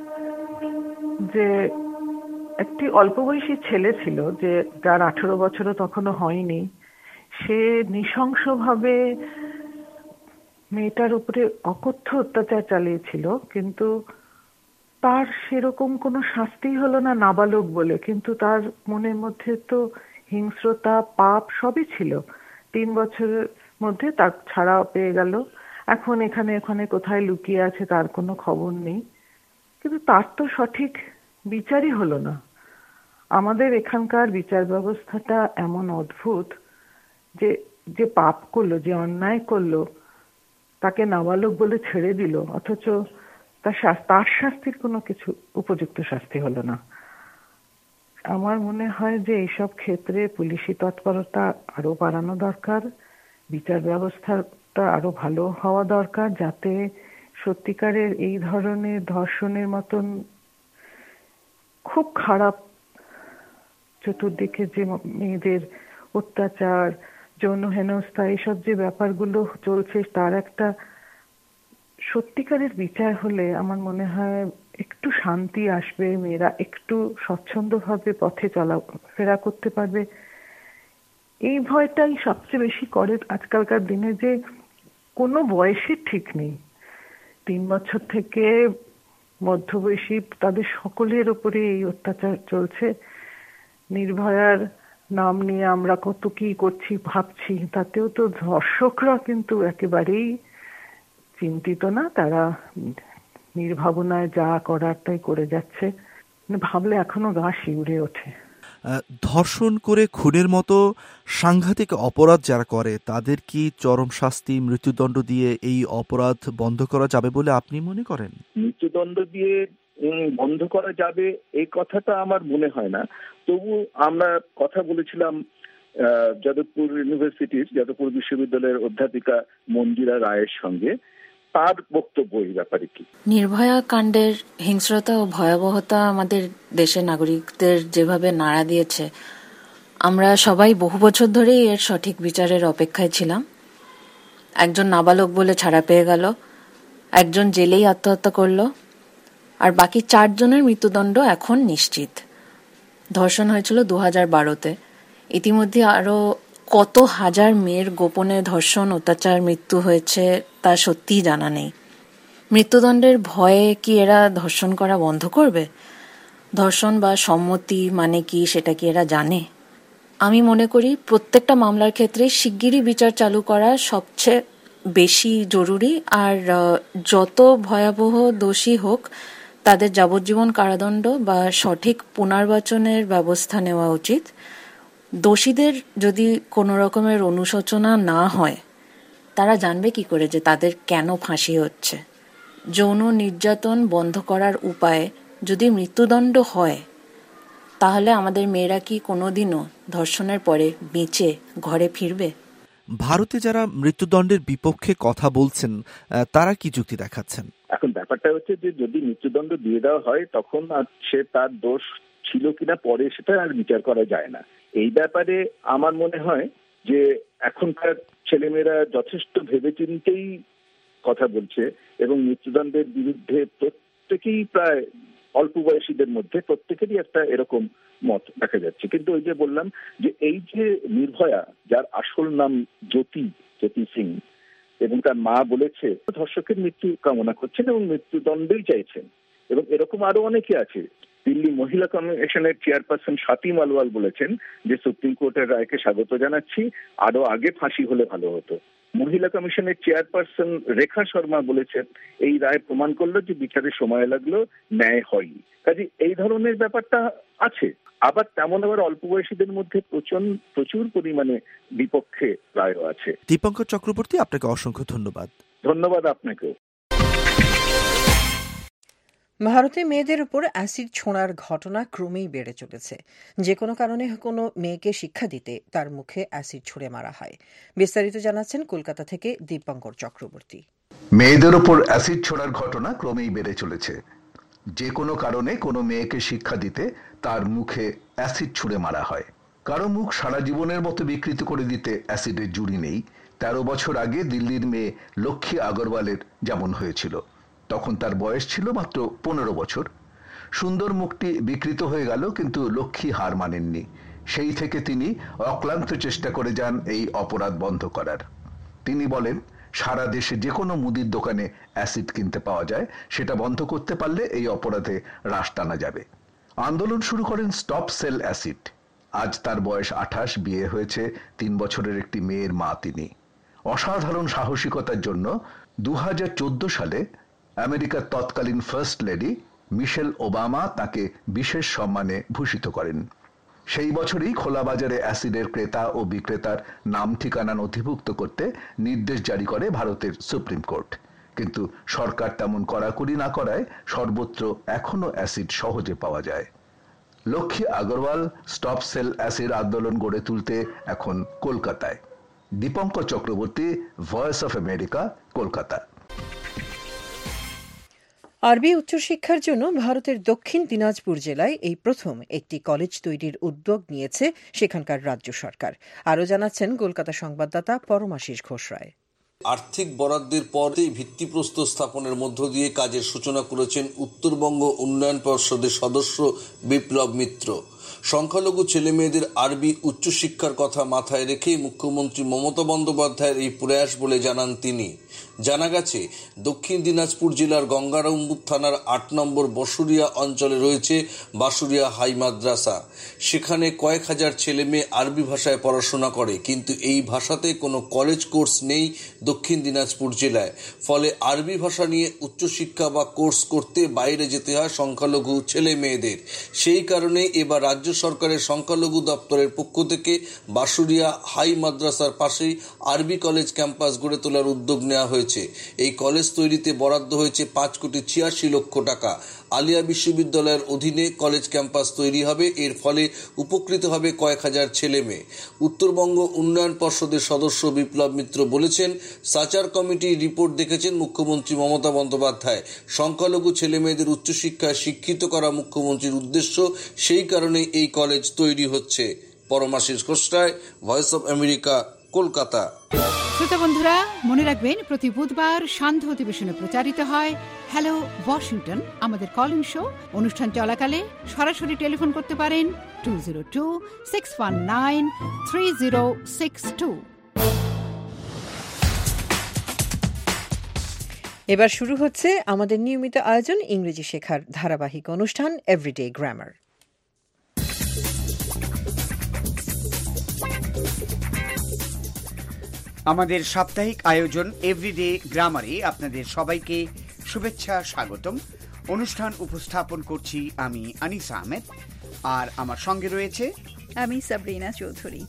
যে একটি অল্প বয়সী ছেলে ছিল, যে যার আঠেরো বছরও তখনও হয়নি, সে নৃশংসভাবে মেয়েটার উপরে অকথ্য অত্যাচার চালিয়েছিল, কিন্তু তার সেরকম কোনো শাস্তি হলো না নাবালক বলে, কিন্তু তার মনের মধ্যে তো হিংস্রতা, পাপ সবই ছিল। তিন বছরের মধ্যে তার ছাড়া পেয়ে গেল, এখন এখানে এখানে কোথায় লুকিয়ে আছে তার কোনো খবর নেই, কিন্তু তার তো সঠিক বিচারই হলো না। আমাদের এখানকার বিচার ব্যবস্থাটা এমন অদ্ভুত যে যে পাপ করলো, যে অন্যায় করলো, তাকে নাবালক বলে ছেড়ে দিল, অথচ তার তার শাস্তির কোনো কিছু উপযুক্ত শাস্তি হলো না। আমার মনে হয় যে এইসব ক্ষেত্রে পুলিশি তৎপরতা আরো বাড়ানো দরকার, বিচার ব্যবস্থাটা আরো ভালো হওয়া দরকার, যাতে সত্যিকারের এই ধরনের ধর্ষণের মতন খুব খারাপ, চতুর্দিকে যে মেয়েদের অত্যাচার, যৌন হেনস্থা, এইসব যে ব্যাপারগুলো চলছে, তার একটা সত্যিকারের বিচার হলে আমার মনে হয় একটু শান্তি আসবে, মেয়েরা একটু স্বচ্ছন্দভাবে পথে চলাফেরা করতে পারবে। এই ভয়টাই সবচেয়ে বেশি করে আজকালকার দিনে, যে কোনো বয়সের ঠিক নেই, তিন বছর থেকে মধ্যবয়সী তাদের সকলের উপরে এই অত্যাচার চলছে। নির্ভয়ার নাম নিয়ে আমরা কত কি করছি ভাবছি, তাতেও তো ধর্ষকরা কিন্তু একেবারেই চিন্তিত না, তারা নির্ভাবনায় যা করার তাই করে যাচ্ছে। ভাবলে এখনো গা শিউরে ওঠে। ধর্ষণ করে খুনের মতো সাংঘাতিক অপরাধ যারা করে তাদের কি চরম শাস্তি, মৃত্যুদণ্ড দিয়ে এই অপরাধ বন্ধ করা যাবে বলে আপনি মনে করেন? মৃত্যুদণ্ড দিয়ে বন্ধ করা যাবে এই কথাটা আমার মনে হয় না। তবু আমরা কথা বলেছিলাম যাদবপুর ইউনিভার্সিটির, যাদবপুর বিশ্ববিদ্যালয়ের অধ্যাপিকা মঞ্জিরা রায়ের সঙ্গে, তার বক্তব্য এই ব্যাপারে কি। নির্ভয়া কাণ্ডের হিংস্রতা ও ভয়াবহতা আমাদের দেশের নাগরিকদের যেভাবে নাড়া দিয়েছে, আমরা সবাই বহু বছর ধরেই এর সঠিক বিচারের অপেক্ষায় ছিলাম। একজন নাবালক বলে ছাড়া পেয়ে গেল, একজন জেলেই আত্মহত্যা করলো, আর বাকি চারজনের মৃত্যুদণ্ড এখন নিশ্চিত। ধর্ষণ হয়েছিল দু হাজার বারোতে। ইতিমধ্যে আরো কত হাজার মেয়ের গোপনে ধর্ষণ, অত্যাচার, মৃত্যু হয়েছে তা সত্যিই জানা নেই। মৃত্যুদণ্ডের ভয়ে কি এরা ধর্ষণ করা বন্ধ করবে? ধর্ষণ বা সম্মতি মানে কি সেটা কি এরা জানে? আমি মনে করি প্রত্যেকটা মামলার ক্ষেত্রে শিগগিরই বিচার চালু করা সবচেয়ে বেশি জরুরি, আর যত ভয়াবহ দোষী হোক তাদের যাবজ্জীবন কারাদণ্ড বা সঠিক পুনর্বাচনের ব্যবস্থা নেওয়া উচিত। দোষীদের যদি কোনো রকমের অনুশোচনা না হয়, তারা জানবে কি করে যে তাদের কেন ফাঁসি হচ্ছে? যৌন নির্যাতন বন্ধ করার উপায় যদি মৃত্যুদণ্ড হয়, তাহলে আমাদের মেয়েরা কি কোনোদিনও ধর্ষণের পরে বেঁচে ঘরে ফিরবে? ভারতে যারা মৃত্যুদণ্ডের বিপক্ষে কথা বলছেন তারা কি যুক্তি দেখাচ্ছেন? এখন ব্যাপারটা হচ্ছে যে যদি মৃত্যুদণ্ড দিয়ে দেওয়া হয়, তখন আর সে তার দোষ ছিল কিনা পরে সেটা আর বিচার করা যায় না। এই ব্যাপারে আমার মনে হয় যে এখনকার ছেলেমেয়েরা যথেষ্ট ভেবেচিন্তেই কথা বলছে, এবং মৃত্যুদণ্ডের বিরুদ্ধে প্রত্যেকেই, প্রায় অল্প বয়সীদের মধ্যে প্রত্যেকেরই একটা এরকম মত দেখা যাচ্ছে। কিন্তু ওই যে বললাম যে এই যে নির্ভয়া, যার আসল নাম জ্যোতি জ্যোতি সিং, এবং তার মা বলেছে ধর্ষকের মৃত্যু কামনা করছেন এবং মৃত্যুদণ্ডই চাইছেন, এবং এরকম আরো অনেকে আছে। দিল্লি মহিলা কমিশনের চেয়ারপারসন স্বাতী মালওয়াল বলেছেন যে সুপ্রিম কোর্টের রায়কে স্বাগত জানাচ্ছি, আরো আগে ফাঁসি হলে ভালো হতো। মহিলা কমিশনের চেয়ারপারসন রেখা শর্মা বলেছেন এই রায় প্রমাণ করলো যে বিচারের সময় লাগলো, ন্যায় হয়নি। কাজে এই ধরনের ব্যাপারটা আছে। আবার তেমন আবার অল্প বয়সীদের মধ্যে প্রচুর প্রচুর পরিমাণে বিপক্ষে রায়ও আছে। দীপঙ্কর চক্রবর্তী, আপনাকে অসংখ্য ধন্যবাদ। ধন্যবাদ আপনাকেও। ভারতে মেয়েদের উপর অ্যাসিড ছোঁড়ার ঘটনা ক্রমেই বেড়ে চলেছে। যে কোনো কারণে কোনো মেয়েকে শিক্ষা দিতে তার মুখে অ্যাসিড ছুঁড়ে মারা হয়। বিস্তারিত জানাচ্ছেন কলকাতা থেকে দীপঙ্কর চক্রবর্তী। মেয়েদের উপর অ্যাসিড ছোঁড়ার ঘটনা ক্রমেই বেড়ে চলেছে। যে কোনো কারণে কোনো মেয়েকে শিক্ষা দিতে তার মুখে অ্যাসিড ছুঁড়ে মারা হয়। কারো মুখ সারা জীবনের মতো বিকৃত করে দিতে অ্যাসিডের জুড়ি নেই। তেরো বছর আগে দিল্লির মেয়ে লক্ষ্মী আগরওয়ালের যেমন হয়েছিল, তখন তার বয়স ছিল মাত্র পনেরো বছর। সুন্দর মুখটি বিকৃত হয়ে গেল, কিন্তু লক্ষ্মী হার মানেননি। সেই থেকে তিনি অক্লান্ত চেষ্টা করে যান এই অপরাধ বন্ধ করার। তিনি বলেন, সারা দেশে যে কোনো মুদির দোকানে অ্যাসিড কিনতে পাওয়া যায়, সেটা বন্ধ করতে পারলে এই অপরাধে রাশ টানা যাবে। আন্দোলন শুরু করেন স্টপ সেল অ্যাসিড। আজ তার বয়স আঠাশ, বিয়ে হয়েছে, তিন বছরের একটি মেয়ের মা তিনি। অসাধারণ সাহসিকতার জন্য দু হাজার চোদ্দ সালে আমেরিকার তৎকালীন ফার্স্ট লেডি মিশেল ওবামা তাকে বিশেষ সম্মানে ভূষিত করেন। সেই বছরই খোলা বাজারে অ্যাসিডের ক্রেতা ও বিক্রেতার নাম ঠিকানা নথিভুক্ত করতে নির্দেশ জারি করে ভারতের সুপ্রিম কোর্ট। কিন্তু সরকার তেমন কড়াকড়ি না করায় সর্বত্র এখনো অ্যাসিড সহজে পাওয়া যায়। Lakshmi Agarwal stop sale acid আন্দোলন গড়ে তুলতে এখন কলকাতায়। Dipankar Chakraborty, voice of America, Kolkata. আরবি উচ্চশিক্ষার জন্য ভারতের দক্ষিণ দিনাজপুর জেলায় এই প্রথম একটি কলেজ তৈরির উদ্যোগ নিয়েছে সেখানকার রাজ্য সরকার। আরও জানাচ্ছেন কলকাতা সংবাদদাতা পরমাশিস ঘোষ রায়। আর্থিক বরাদ্দের পরেই ভিত্তিপ্রস্তর স্থাপনের মধ্য দিয়ে কাজের সূচনা করেছেন উত্তরবঙ্গ উন্নয়ন পর্ষদের সদস্য বিপ্লব মিত্র। সংখ্যালঘু ছেলে মেয়েদের আরবি উচ্চশিক্ষার কথা মাথায় রেখে মুখ্যমন্ত্রী মমতা বন্দ্যোপাধ্যায়ের এই প্রয়াস বলে জানান তিনি। জানা গেছে, দক্ষিণ দিনাজপুর জেলার গঙ্গারামপুর থানার আট নম্বর বসুরিয়া অঞ্চলে রয়েছে বাসুরিয়া হাই মাদ্রাসা। সেখানে কয়েক হাজার ছেলে মেয়ে আরবি ভাষায় পড়াশোনা করে, কিন্তু এই ভাষাতে কোনো কলেজ কোর্স নেই দক্ষিণ দিনাজপুর জেলায়। ফলে আরবি ভাষা নিয়ে উচ্চশিক্ষা বা কোর্স করতে বাইরে যেতে হয় সংখ্যালঘু ছেলে মেয়েদের। সেই কারণে এবার রাজ্য সরকারের সংখ্যালঘু দপ্তরের পক্ষ থেকে বাসুরিয়া হাই মাদ্রাসার পাশেই আরবি কলেজ ক্যাম্পাস গড়ে তোলার উদ্যোগ নেওয়া হয়েছে। এই কলেজ তৈরিতে বরাদ্দ হয়েছে পাঁচ কোটি ছিয়াশি লক্ষ টাকা। আলিয়া বিশ্ববিদ্যালয়ের অধীনে কলেজ ক্যাম্পাস তৈরি হবে। এর ফলে উপকৃত হবে কয়েক হাজার ছেলে মেয়ে। উত্তরবঙ্গ উন্নয়ন পর্ষদের সদস্য বিপ্লব মিত্র বলেছেন, সাচার কমিটির রিপোর্ট দেখেছেন মুখ্যমন্ত্রী মমতা বন্দ্যোপাধ্যায়। সংখ্যালঘু ছেলে মেয়েদের উচ্চশিক্ষায় শিক্ষিত করা মুখ্যমন্ত্রীর উদ্দেশ্য, সেই কারণে এই কলেজ তৈরি হচ্ছে। Paramashis Ghosh Roy, voice of America, Kolkata. শ্রোতা বন্ধুরা, মনে রাখবেন প্রতি বুধবার সান্ধ্য অধিবেশনে প্রচারিত হয় হ্যালো ওয়াশিংটন, আমাদের কলিং শো। অনুষ্ঠান চলাকালে সরাসরি টেলিফোন করতে পারেন two zero two six one nine three zero six two. এবার শুরু হচ্ছে আমাদের নিয়মিত আয়োজন ইংরেজি শেখার ধারাবাহিক অনুষ্ঠান এভরিডে গ্রামার। আমাদের সাপ্তাহিক আয়োজন এভরিডে গ্রামারে আপনাদের সবাইকে শুভেচ্ছা, স্বাগতম। অনুষ্ঠান উপস্থাপন করছি আমি আনিস আহমেদ, আর আমার সঙ্গে রয়েছে আমি সাবরিনা চৌধুরী।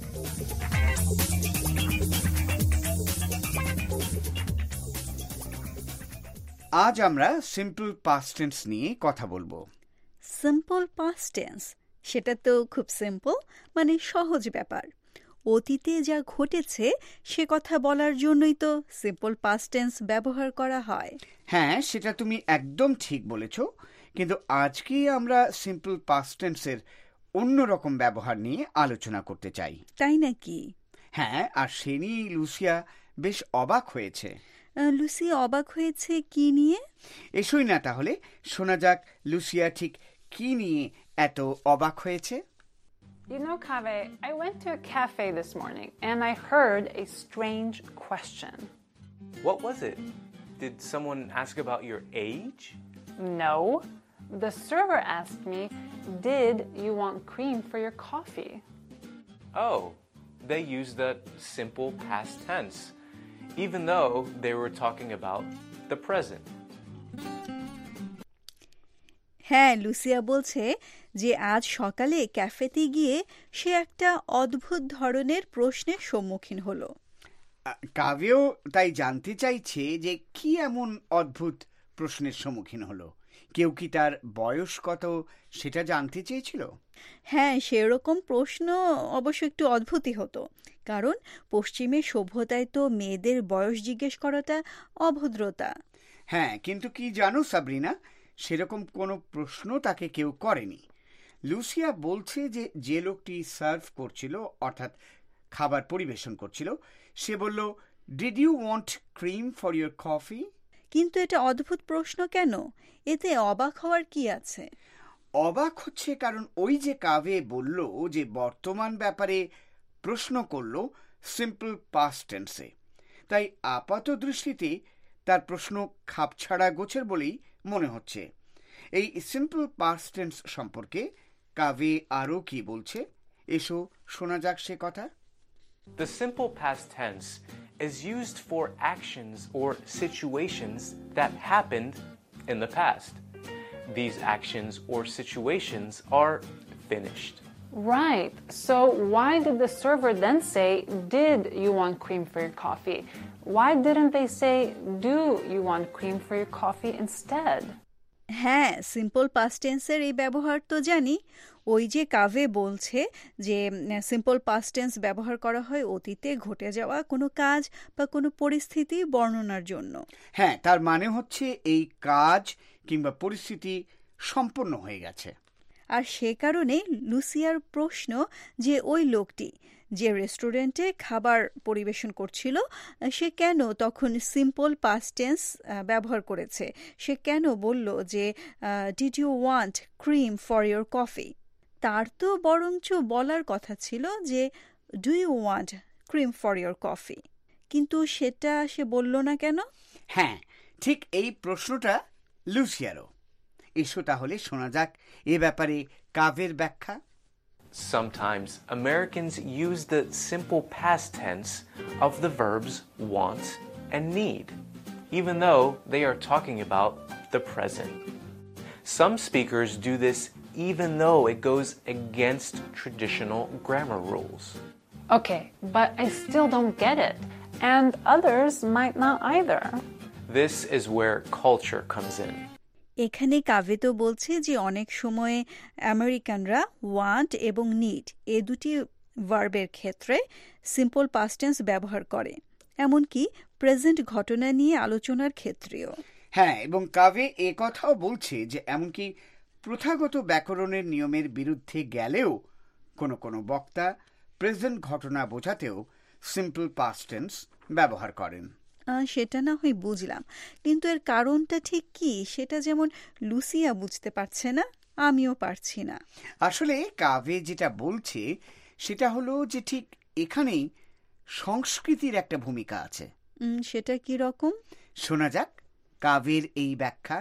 আজ আমরা সিম্পল পাস্ট টেন্স নিয়ে কথা বলবো। সিম্পল পাস্ট টেন্স, সেটা তো খুব সিম্পল, মানে সহজ ব্যাপার। অতীতে যা ঘটেছে সে কথা বলার জন্যই তো সিম্পল পাস্ট টেন্স ব্যবহার করা হয়। হ্যাঁ, সেটা তুমি একদম ঠিক বলেছ, কিন্তু আজকে আমরা সিম্পল পাস্ট টেন্সের অন্যরকম ব্যবহার নিয়ে আলোচনা করতে চাই। তাই নাকি? হ্যাঁ, আর সে নিয়ে লুসিয়া বেশ অবাক হয়েছে। লুসিয়া অবাক হয়েছে কি নিয়ে? এসই না তাহলে শোনা যাক লুসিয়া ঠিক কি নিয়ে এত অবাক হয়েছে। You know, Kaveh, I went to a cafe this morning and I heard a strange question. What was it? Did someone ask about your age? No. The server asked me, did you want cream for your coffee? Oh, they used the simple past tense, even though they were talking about the present. হ্যাঁ, Lucia বলছে যে আজ সকালে ক্যাফেতে গিয়ে সে একটা অদ্ভুত ধরনের প্রশ্নের সম্মুখীন হলো। কাভেও তাই জানতে চাইছে যে কি এমন অদ্ভুত প্রশ্নের সম্মুখীন হলো। কেউ কি তার বয়স কত সেটা জানতে চেয়েছিল? হ্যাঁ, সেরকম প্রশ্ন অবশ্য একটু অদ্ভুতই হতো, কারণ পশ্চিমের সভ্যতায় তো মেয়েদের বয়স জিজ্ঞেস করাটা অভদ্রতা। হ্যাঁ, কিন্তু কি জানো সাবরিনা, সেরকম কোনো প্রশ্ন তাকে কেউ করেনি। লুসিয়া বলছে যে যে লোকটি সার্ভ করছিল, অর্থাৎ খাবার পরিবেশন করছিল, সে বলল, did you want cream for your coffee? কিন্তু এটা অদ্ভুত প্রশ্ন কেন? এতে অবাক হওয়ার কি আছে? অবাক হচ্ছে কারণ ওই যে কাভে বলল যে বর্তমান ব্যাপারে প্রশ্ন করল সিম্পল পাস্ট টেন্সে, তাই আপাত দৃষ্টিতে তার প্রশ্ন খাপছাড়া গোছের বলেই মনে হচ্ছে। এই সিম্পল পাস্ট টেন্স সম্পর্কে কাভে আরও কি বলছে, এসো শোনা যাক সে কথা। The simple past tense is used for actions or situations that happened in the past. These actions or situations are finished. Right. So why did the server then say, did you want cream for your coffee? Why didn't they say, do you want cream for your coffee instead? হ্যাঁ, simple past টেন্সের এই ব্যবহার তো জানি। ওই যে কাভে বলছে যে সিম্পল পাস্ট টেন্স ব্যবহার করা হয় অতীতে ঘটে যাওয়া কোনো কাজ বা কোনো পরিস্থিতি বর্ণনার জন্য। হ্যাঁ, তার মানে হচ্ছে এই কাজ কিংবা পরিস্থিতি সম্পন্ন হয়ে গেছে। আর সে কারণে লুসিয়ার প্রশ্ন যে ওই লোকটি যে রেস্টুরেন্টে খাবার পরিবেশন করছিল সে কেন তখন সিম্পল পাস্ট টেন্স ব্যবহার করেছে, সে কেন বলল যে did you want cream for your coffee. তার তো বরঞ্চ বলার কথা ছিল যে do you want cream for your coffee, কিন্তু সেটা সে বলল না কেন? হ্যাঁ, ঠিক এই প্রশ্নটা লুসিয়ারও। এসো তাহলে শোনা যাক এ ব্যাপারে কাভের ব্যাখ্যা। Sometimes Americans use the simple past tense of the verbs want and need, even though they are talking about the present. Some speakers do this even though it goes against traditional grammar rules. Okay, but I still don't get it, and others might not either. This is where culture comes in. এখানে কাভে তো বলছে যে অনেক সময়ে আমেরিকানরা want এবং need a দুটি ভার্বের ক্ষেত্রে সিম্পল পাস্ট টেন্স ব্যবহার করে, এমনকি প্রেজেন্ট ঘটনা নিয়ে আলোচনার ক্ষেত্রেও। হ্যাঁ, এবং কাভে এ কথাও বলছে যে এমনকি প্রথাগত ব্যাকরণের নিয়মের বিরুদ্ধে গেলেও কোনো কোনো বক্তা প্রেজেন্ট ঘটনা বোঝাতেও সিম্পল পাস্ট টেন্স ব্যবহার করেন। সেটা না হয় বুঝলাম, কিন্তু এর কারণটা ঠিক কি সেটা যেমন লুসিয়া বুঝতে পারছে না, আমিও পারছি না। আসলে কাভে যেটা বলছে সেটা হলো যে ঠিক এখানেই সংস্কৃতির একটা ভূমিকা আছে। সেটা কি রকম শোনা যাক কাভের এই ব্যাখ্যা।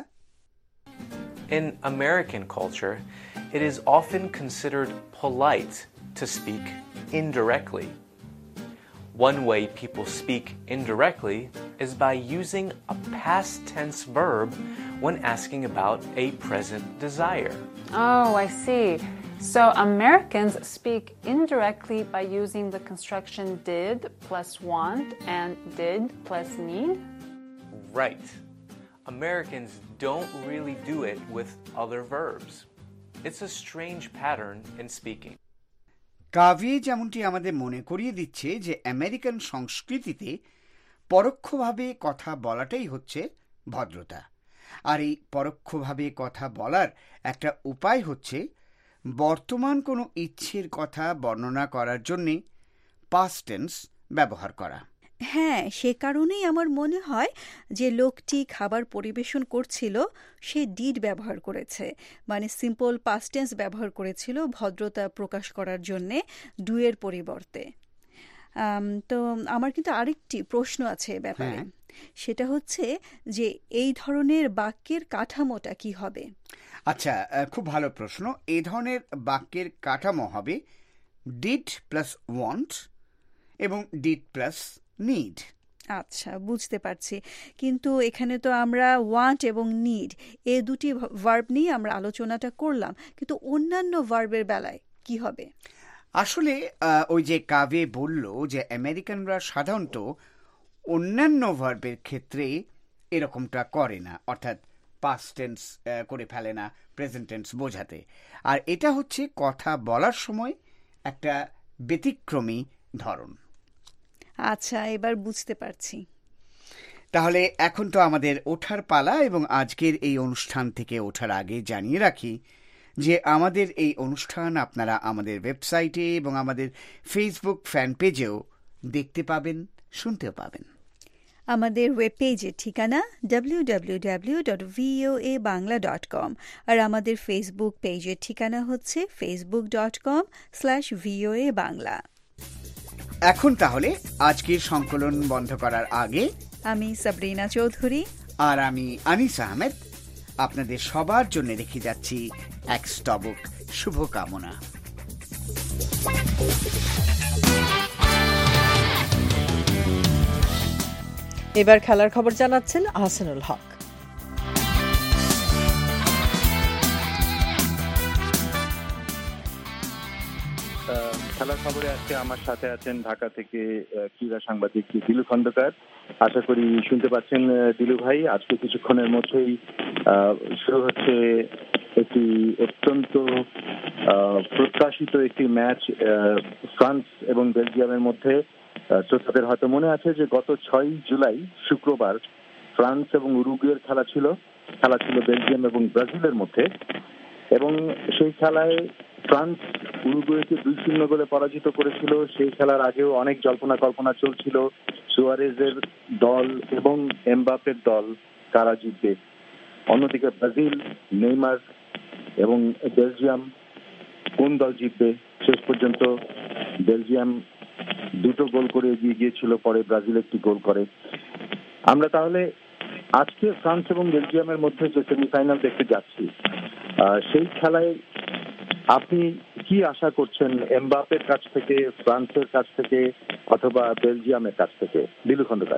In American culture, it is often considered polite to speak indirectly. One way people speak indirectly is by using a past tense verb when asking about a present desire. Oh, I see. So Americans speak indirectly by using the construction did plus want and did plus need? Right. Americans don't really do it with other verbs. It's a strange pattern in speaking. কাভে যেমনটি আমাদের মনে করিয়ে দিচ্ছে যে American সংস্কৃতিতে পরোক্ষভাবে কথা বলাটাই হচ্ছে ভদ্রতা, আর এই পরোক্ষভাবে কথা বলার একটা উপায় হচ্ছে বর্তমান কোনো ইচ্ছের কথা বর্ণনা করার জন্যে পাস্ট টেন্স ব্যবহার করা। হ্যাঁ, সে কারণেই আমার মনে হয় যে লোকটি খাবার পরিবেশন করছিল সে ডিড ব্যবহার করেছে, মানে সিম্পল পাস্ট টেন্স ব্যবহার করেছিল ভদ্রতা প্রকাশ করার জন্যে ডুয়ের পরিবর্তে। তো আমার কিন্তু আরেকটি প্রশ্ন আছে এ ব্যাপারে, সেটা হচ্ছে যে এই ধরনের বাক্যের কাঠামোটা কি হবে? আচ্ছা, খুব ভালো প্রশ্ন। এই ধরনের বাক্যের কাঠামো হবে ডিড প্লাস ওয়ান্ট এবং ডিড প্লাস নিড। আচ্ছা, বুঝতে পারছি, কিন্তু এখানে তো আমরা ওয়ান্ট এবং নিড এই দুটি ভার্ব নিয়ে আমরা আলোচনাটা করলাম, কিন্তু অন্যান্য ভার্বের বেলায় কি হবে? আসলে ওই যে কাভে বলল যে আমেরিকানরা সাধারণত অন্যান্য ভার্বের ক্ষেত্রে এরকমটা করে না, অর্থাৎ পাস্ট টেন্স করে ফেলে না প্রেজেন্ট টেন্স বোঝাতে, আর এটা হচ্ছে কথা বলার সময় একটা ব্যতিক্রমী ধরন। আচ্ছা, এবার বুঝতে পারছি। তাহলে এখন তো আমাদের ওঠার পালা, এবং আজকের এই অনুষ্ঠান থেকে ওঠার আগে জানিয়ে রাখি যে আমাদের এই অনুষ্ঠান আপনারা আমাদের ওয়েবসাইটে এবং আমাদের ফেসবুক ফ্যান পেজেও দেখতে পাবেন, শুনতেও পাবেন। আমাদের ওয়েব পেজের ঠিকানা W W W dot VOA Bangla dot com, আর আমাদের ফেসবুক পেজের ঠিকানা হচ্ছে Facebook dot com slash VOA Bangla. এখন তাহলে আজকের সংকলন বন্ধ করার আগে আমি সাবরিনা চৌধুরী আর আমি আনিস আহমেদ আপনাদের সবার জন্য রেখে যাচ্ছি এক স্তবক শুভকামনা। এবার খেলার খবর জানাচ্ছেন আহসানুল হক। খেলার খবরে আজকে আমার সাথে আছেন ঢাকা থেকে ক্রীড়া সাংবাদিক দিলু খন্দকার। আশা করি শুনতে পাচ্ছেন দিলু ভাই। আজকে কিছুক্ষণের মধ্যেই শুরু হচ্ছে একটি অত্যন্ত প্রত্যাশিত একটি ম্যাচ ফ্রান্স এবং বেলজিয়ামের মধ্যে। শ্রোতাদের হয়তো মনে আছে যে গত ছয় জুলাই শুক্রবার ফ্রান্স এবং উরুগুয়ের খেলা ছিল খেলা ছিল বেলজিয়াম এবং ব্রাজিলের মধ্যে, এবং সেই খেলায় ফ্রান্স উরুগুয়েকে দুই শূন্য গোলে পরাজিত করেছিল। সেই খেলার আগেও অনেক জল্পনা কল্পনা চলছিল সুয়ারেজের দল এবং এমবাপের দল কারা জিতবে। অন্যদিকে ব্রাজিল, নেইমার এবং বেলজিয়াম কোন দল জিতবে। শেষ পর্যন্ত বেলজিয়াম দুটো গোল করে এগিয়ে গিয়েছিল, পরে ব্রাজিল একটি গোল করে। আমরা তাহলে আজকে ফ্রান্স এবং বেলজিয়ামের মধ্যে যে সেমিফাইনাল দেখতে যাচ্ছি, সেই খেলায় আপনি কি আশা করছেন এমবাপের কাছ থেকে, ফ্রান্সের কাছ থেকে, অথবা বেলজিয়ামের কাছ থেকে? দিলু খন্দকার।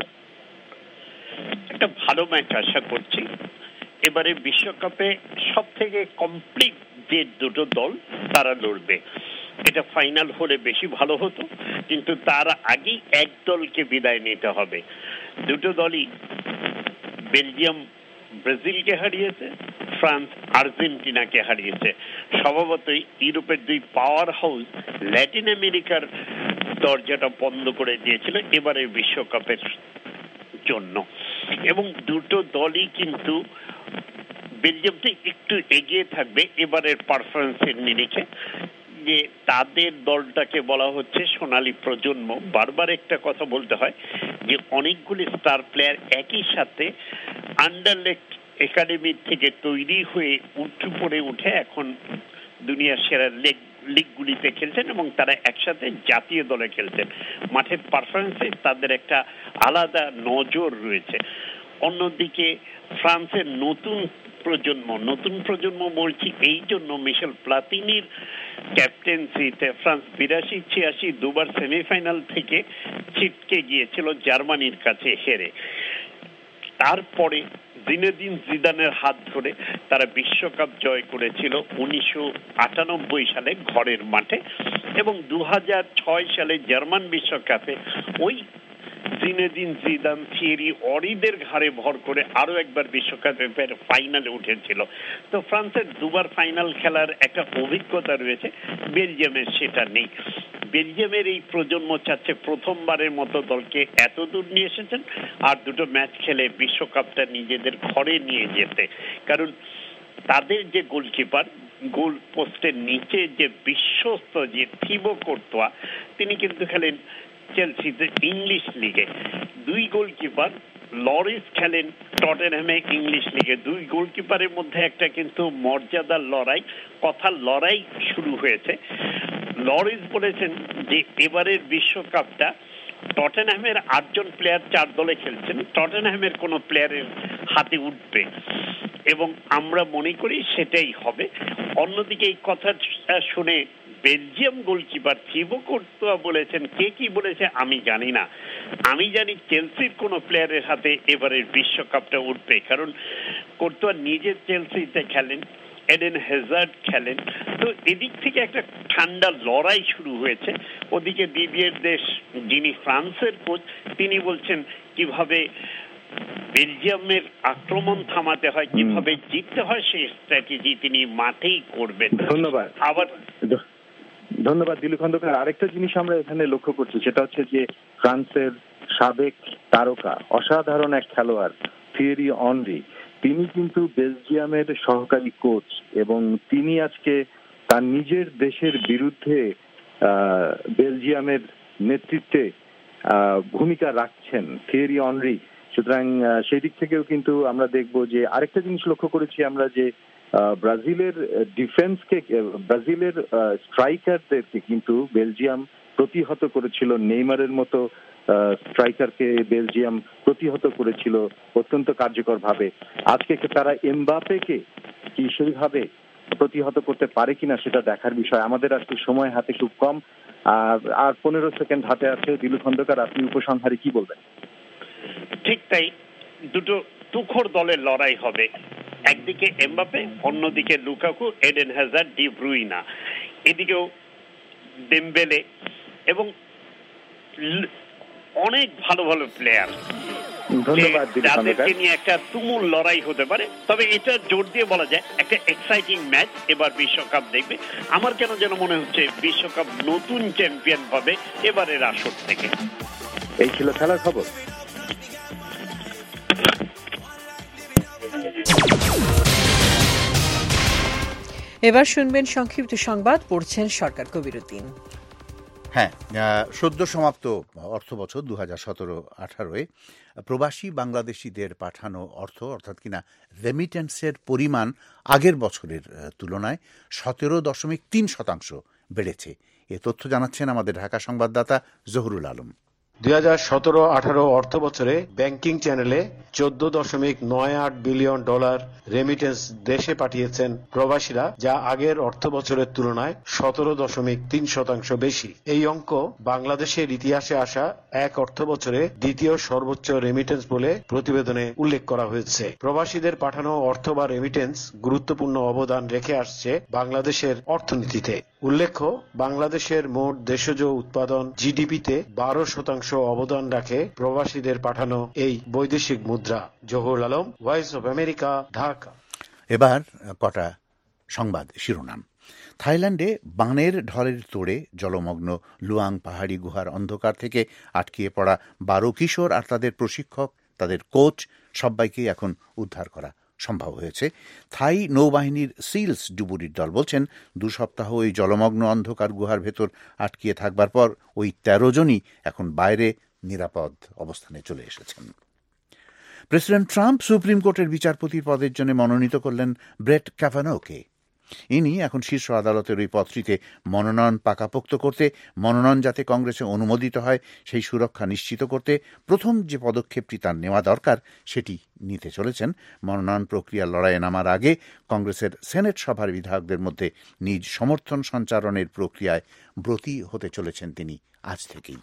একটা ভালো ম্যাচ আশা করছি। এবারে বিশ্বকাপে সব থেকে কমপ্লিট যে দুটো দল তারা লড়বে। এটা ফাইনাল হলে বেশি ভালো হতো, কিন্তু তার আগেই এক দলকে বিদায় নিতে হবে। দুটো দলই, বেলজিয়াম ব্রাজিলকে হারিয়েছে, ফ্রান্স আর্জেন্টিনাকে হারিয়েছে। স্বভাবতই ইউরোপের দুই পাওয়ার হাউস ল্যাটিন আমেরিকার দরজাটা বন্ধ করে দিয়েছিল এবারের বিশ্বকাপের জন্য, এবং দুটো দলই কিন্তু বেলজিয়ামটা একটু এগিয়ে থাকবে এবারের পারফরমেন্সের নিরিখে। যে তাদের দলটাকে বলা হচ্ছে সোনালী প্রজন্ম। বারবার একটা কথা বলতে হয় যে অনেকগুলি স্টার প্লেয়ার একই সাথে আন্ডারলেক্ট একাডেমি থেকে তৈরি হয়ে উঠে পড়ে উঠে এখন দুনিয়ার সেরা লেগ লিগগুলিতে খেলছেন এবং তারা একসাথে জাতীয় দলে খেলছেন। মাঠের পারফরমেন্সে তাদের একটা আলাদা নজর রয়েছে। অন্যদিকে ফ্রান্সের নতুন প্রজন্ম নতুন প্রজন্ম বলছি এই জন্য, মিশেল প্লাতিনির ক্যাপ্টেন্সিতে ফ্রান্স বিরাশি ছিয়াশি দুবার সেমিফাইনাল থেকে ছিটকে গিয়েছিল জার্মানির কাছে হেরে। তারপরে জিনেদিন জিদানের হাত ধরে তারা বিশ্বকাপ জয় করেছিল উনিশশো আটানব্বই সালে ঘরের মাঠে, এবং দু হাজার ছয় সালে জার্মান বিশ্বকাপে ওই জিনেদিন জিদান, থিয়েরি অরিদের ঘাড়ে ভর করে আরো একবার বিশ্বকাপের ফাইনালে উঠেছিল। তো ফ্রান্সের দুবার ফাইনাল খেলার একটা অভিজ্ঞতা রয়েছে, বেলজিয়ামের সেটা নেই। বেলজিয়ামের এই প্রজন্ম চাচ্ছে প্রথমবারের মতো দলকে এত দূর নিয়ে এসেছেন আর দুটো ম্যাচ খেলে বিশ্বকাপটা নিজেদের ঘরে নিয়ে যেতে। কারণ তাদের যে গোলকিপার, গোল পোস্টের নিচে যে বিশ্বস্ত যে থিবো কোর্তোয়া, তিনি কিন্তু খেলেন চেলসিতে ইংলিশ লিগে। দুই গোলকিপার লরিস খেলেন টটেনহ্যামে ইংলিশ লিগে। দুই গোলকিপারের মধ্যে একটা কিন্তু মর্যাদার লড়াই, কথার লড়াই শুরু হয়েছে। লরিস বলেছেন যে এবারের বিশ্বকাপটা টটেনহ্যামের আটজন প্লেয়ার চার দলে খেলছেন, টটেনহ্যামের কোনো প্লেয়ারের হাতে উঠবে এবং আমরা মনে করি সেটাই হবে। অন্যদিকে এই কথা শুনে বেলজিয়াম গোলকিপার থিবো কোর্তোয়া বলেছেন, কে কি বলেছে আমি জানি না, আমি জানি চেলসির কোনো প্লেয়ারের হাতে এবারের বিশ্বকাপটা উঠবে। কারণ কোর্তোয়া নিজে চেলসিতে খেলেন, এডেন হ্যাজার্ড খেলেন। তো এদিক থেকে একটা ঠান্ডা লড়াই শুরু হয়েছে। ওদিকে দিদিয়ের দেশ, যিনি ফ্রান্সের কোচ, তিনি বলছেন কিভাবে বেলজিয়ামের আক্রমণ থামাতে হয়, কিভাবে জিততে হয়, সেই স্ট্র্যাটেজি তিনি মাঠেই করবেন। ধন্যবাদ। আবার ধন্যবাদ দিলু খন্দকার। আরেকটা জিনিস আমরা এখানে লক্ষ্য করছি, সেটা হচ্ছে যে ফ্রান্সের সাবেক তারকা, অসাধারণ এক খেলোয়াড় থিয়েরি অনরি, তিনি কিন্তু বেলজিয়ামের সহকারী কোচ, এবং তিনি আজকে তার নিজের দেশের বিরুদ্ধে বেলজিয়ামের নেতৃত্বে ভূমিকা রাখছেন থিয়েরি অনরি। সুতরাং সেই দিক থেকেও কিন্তু আমরা দেখব যে আরেকটা জিনিস লক্ষ্য করেছি আমরা, যে ব্রাজিলের ডিফেন্সকে, ব্রাজিলের স্ট্রাইকারদেরকে কিন্তু বেলজিয়াম প্রতিহত করেছিল, নেইমারের মতো স্ট্রাইকারকে বেলজিয়াম প্রতিহত করেছিল অত্যন্ত কার্যকর ভাবে। আজকে তারা এমবাপেকে কি সেইভাবে প্রতিহত করতে পারে কিনা সেটা দেখার বিষয়। আমাদের আজকে সময় হাতে খুব কম, আর আর পনেরো সেকেন্ড হাতে আছে। দিলু খন্দকার, আপনি উপসংহারে কি বলবেন? ঠিক তাই, দুটো তুখোড় দলের লড়াই হবে। একদিকে এমবাপে, অন্যদিকে Lukaku, Eden Hazard, De Bruyne, এদিকেও ডেম্বেলে এবং অনেক ভালো ভালো প্লেয়ার। ধন্যবাদ। যাদেরকে নিয়ে একটা তুমুল লড়াই হতে পারে। তবে এটা জোর দিয়ে বলা যায় একটা এক্সাইটিং ম্যাচ এবার বিশ্বকাপ দেখবে। আমার কেন যেন মনে হচ্ছে বিশ্বকাপ নতুন চ্যাম্পিয়ন পাবে এবারের আসর থেকে। এই ছিল খেলার খবর। এবার শুনবেন সংক্ষিপ্ত সংবাদ, পড়ছেন সরকার কবিরউদ্দিন। হ্যাঁ, সদ্য সমাপ্ত অর্থ বছর দু হাজার সতেরো আঠারোয় প্রবাসী বাংলাদেশিদের পাঠানো অর্থ অর্থাৎ কিনা রেমিটেন্সের পরিমাণ আগের বছরের তুলনায় সতেরো দশমিক তিন শতাংশ বেড়েছে। এ তথ্য জানাচ্ছেন আমাদের ঢাকা সংবাদদাতা জহুরুল আলম। দুই হাজার সতেরো আঠারো অর্থ বছরে ব্যাংকিং চ্যানেলে চোদ্দ দশমিক নয় আট বিলিয়ন ডলার রেমিটেন্স দেশে পাঠিয়েছেন প্রবাসীরা, যা আগের অর্থ বছরের তুলনায় সতেরো দশমিক তিন শতাংশ বেশি। এই অঙ্ক বাংলাদেশের ইতিহাসে আসা এক অর্থ বছরে দ্বিতীয় সর্বোচ্চ রেমিটেন্স বলে প্রতিবেদনে উল্লেখ করা হয়েছে। প্রবাসীদের পাঠানো অর্থ বা রেমিটেন্স গুরুত্বপূর্ণ অবদান রেখে আসছে বাংলাদেশের অর্থনীতিতে। উল্লেখ্য, বাংলাদেশের মোট দেশজ উৎপাদন জিডিপিতে বারো শতাংশ অবদান রাখে প্রবাসীদের পাঠানো এই বৈদেশিক মুদ্রা। Zahurul Alam, voice of America, Dhaka. এবার কটা সংবাদ শিরোনাম। থাইল্যান্ডে বানের ঢলের তোড়ে জলমগ্ন লুয়াং পাহাড়ি গুহার অন্ধকার থেকে আটকিয়ে পড়া বারো কিশোর আর তাদের প্রশিক্ষক, তাদের কোচ সবাইকেই এখন উদ্ধার করা সম্ভব হয়েছে। থাই নৌবাহিনীর সিলস ডুবুরির দল বলছেন, দু সপ্তাহ ওই জলমগ্ন অন্ধকার গুহার ভেতর আটকিয়ে থাকবার পর ওই তেরো জনই এখন বাইরে নিরাপদ অবস্থানে চলে এসেছেন। প্রেসিডেন্ট ট্রাম্প সুপ্রিম কোর্টের বিচারপতির পদের জন্য মনোনীত করলেন ব্রেট ক্যাভানোকে। ইনি এখন শীর্ষ আদালতের ওই পদটিতে মনোনয়ন পাকাপোক্ত করতে, মনোনয়ন যাতে কংগ্রেসে অনুমোদিত হয় সেই সুরক্ষা নিশ্চিত করতে প্রথম যে পদক্ষেপটি তার নেওয়া দরকার সেটি নিতে চলেছেন। মনোনয়ন প্রক্রিয়ার লড়াইয়ে নামার আগে কংগ্রেসের সেনেট সভার বিধায়কদের মধ্যে নিজ সমর্থন সঞ্চারণের প্রক্রিয়ায় ব্রতী হতে চলেছেন তিনি আজ থেকেই।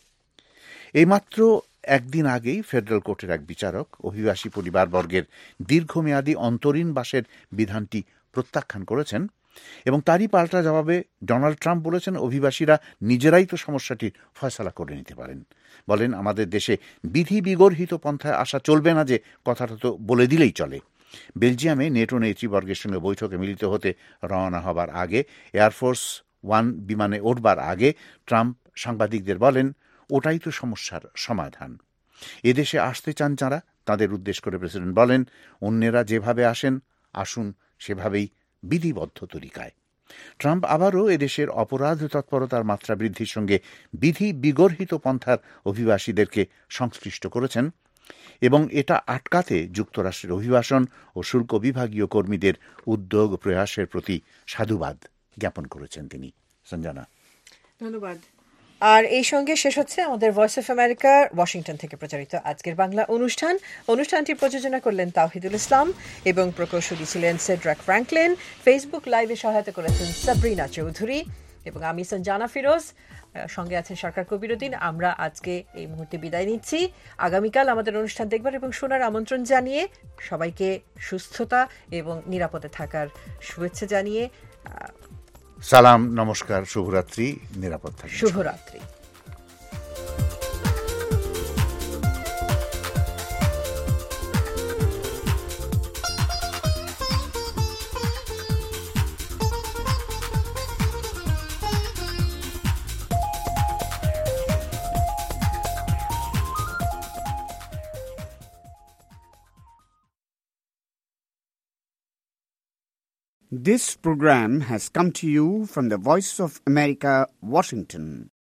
এইমাত্র একদিন আগেই ফেডারেল কোর্টের এক বিচারক অভিবাসী পরিবারবর্গের দীর্ঘমেয়াদী অন্তরীণ বাসের বিধানটি প্রত্যাখ্যান করেছেন এবং তারই পাল্টা জবাবে ডোনাল্ড ট্রাম্প বলেছেন, অভিবাসীরা নিজেরাই তো সমস্যাটির ফয়সালা করে নিতে পারেন। বলেন, আমাদের দেশে বিধি বিগর্হিত পন্থায় আসা চলবে না, যে কথাটা তো বলে দিলেই চলে। বেলজিয়ামে নেটো নেতৃবর্গের সঙ্গে বৈঠকে মিলিত হতে রওনা হবার আগে, এয়ারফোর্স ওয়ান বিমানে উঠবার আগে ট্রাম্প সাংবাদিকদের বলেন, ওটাই তো সমস্যার সমাধান। এদেশে আসতে চান যাঁরা, তাদের উদ্দেশ্য করে প্রেসিডেন্ট বলেন, অন্যেরা যেভাবে আসেন আসুন সেভাবেই বিধিবদ্ধ তরিকায়। ট্রাম্প আবারও এদেশের অপরাধ তৎপরতার মাত্রা বৃদ্ধির সঙ্গে বিধি বিগর্হিত পন্থার অভিবাসীদেরকে সংশ্লিষ্ট করেছেন এবং এটা আটকাতে যুক্তরাষ্ট্রের অভিবাসন ও শুল্ক বিভাগীয় কর্মীদের উদ্যোগ প্রয়াসের প্রতি সাধুবাদ জ্ঞাপন করেছেন তিনি। সঞ্জনা, ধন্যবাদ। আর এই সঙ্গে শেষ হচ্ছে আমাদের ভয়েস অফ আমেরিকার ওয়াশিংটন থেকে প্রচারিত আজকের বাংলা অনুষ্ঠান। অনুষ্ঠানটি প্রযোজনা করলেন তাওহিদুল ইসলাম এবং প্রকৌশলী ছিলেন সেড্রাক ফ্র্যাঙ্কলিন। ফেসবুক লাইভে সহায়তা করেছেন সাবরিনা চৌধুরী এবং আমি সঞ্জানা ফিরোজ। সঙ্গে আছেন সরকার কবিরউদ্দিন। আমরা আজকে এই মুহূর্তে বিদায় নিচ্ছি। আগামীকাল আমাদের অনুষ্ঠান দেখবার এবং শোনার আমন্ত্রণ জানিয়ে সবাইকে সুস্থতা এবং নিরাপদে থাকার শুভেচ্ছা জানিয়ে সালাম, নমস্কার, শুভরাত্রি, নিরাপদ থাকুন। শুভরাত্রি। This program has come to you from the Voice of America, Washington.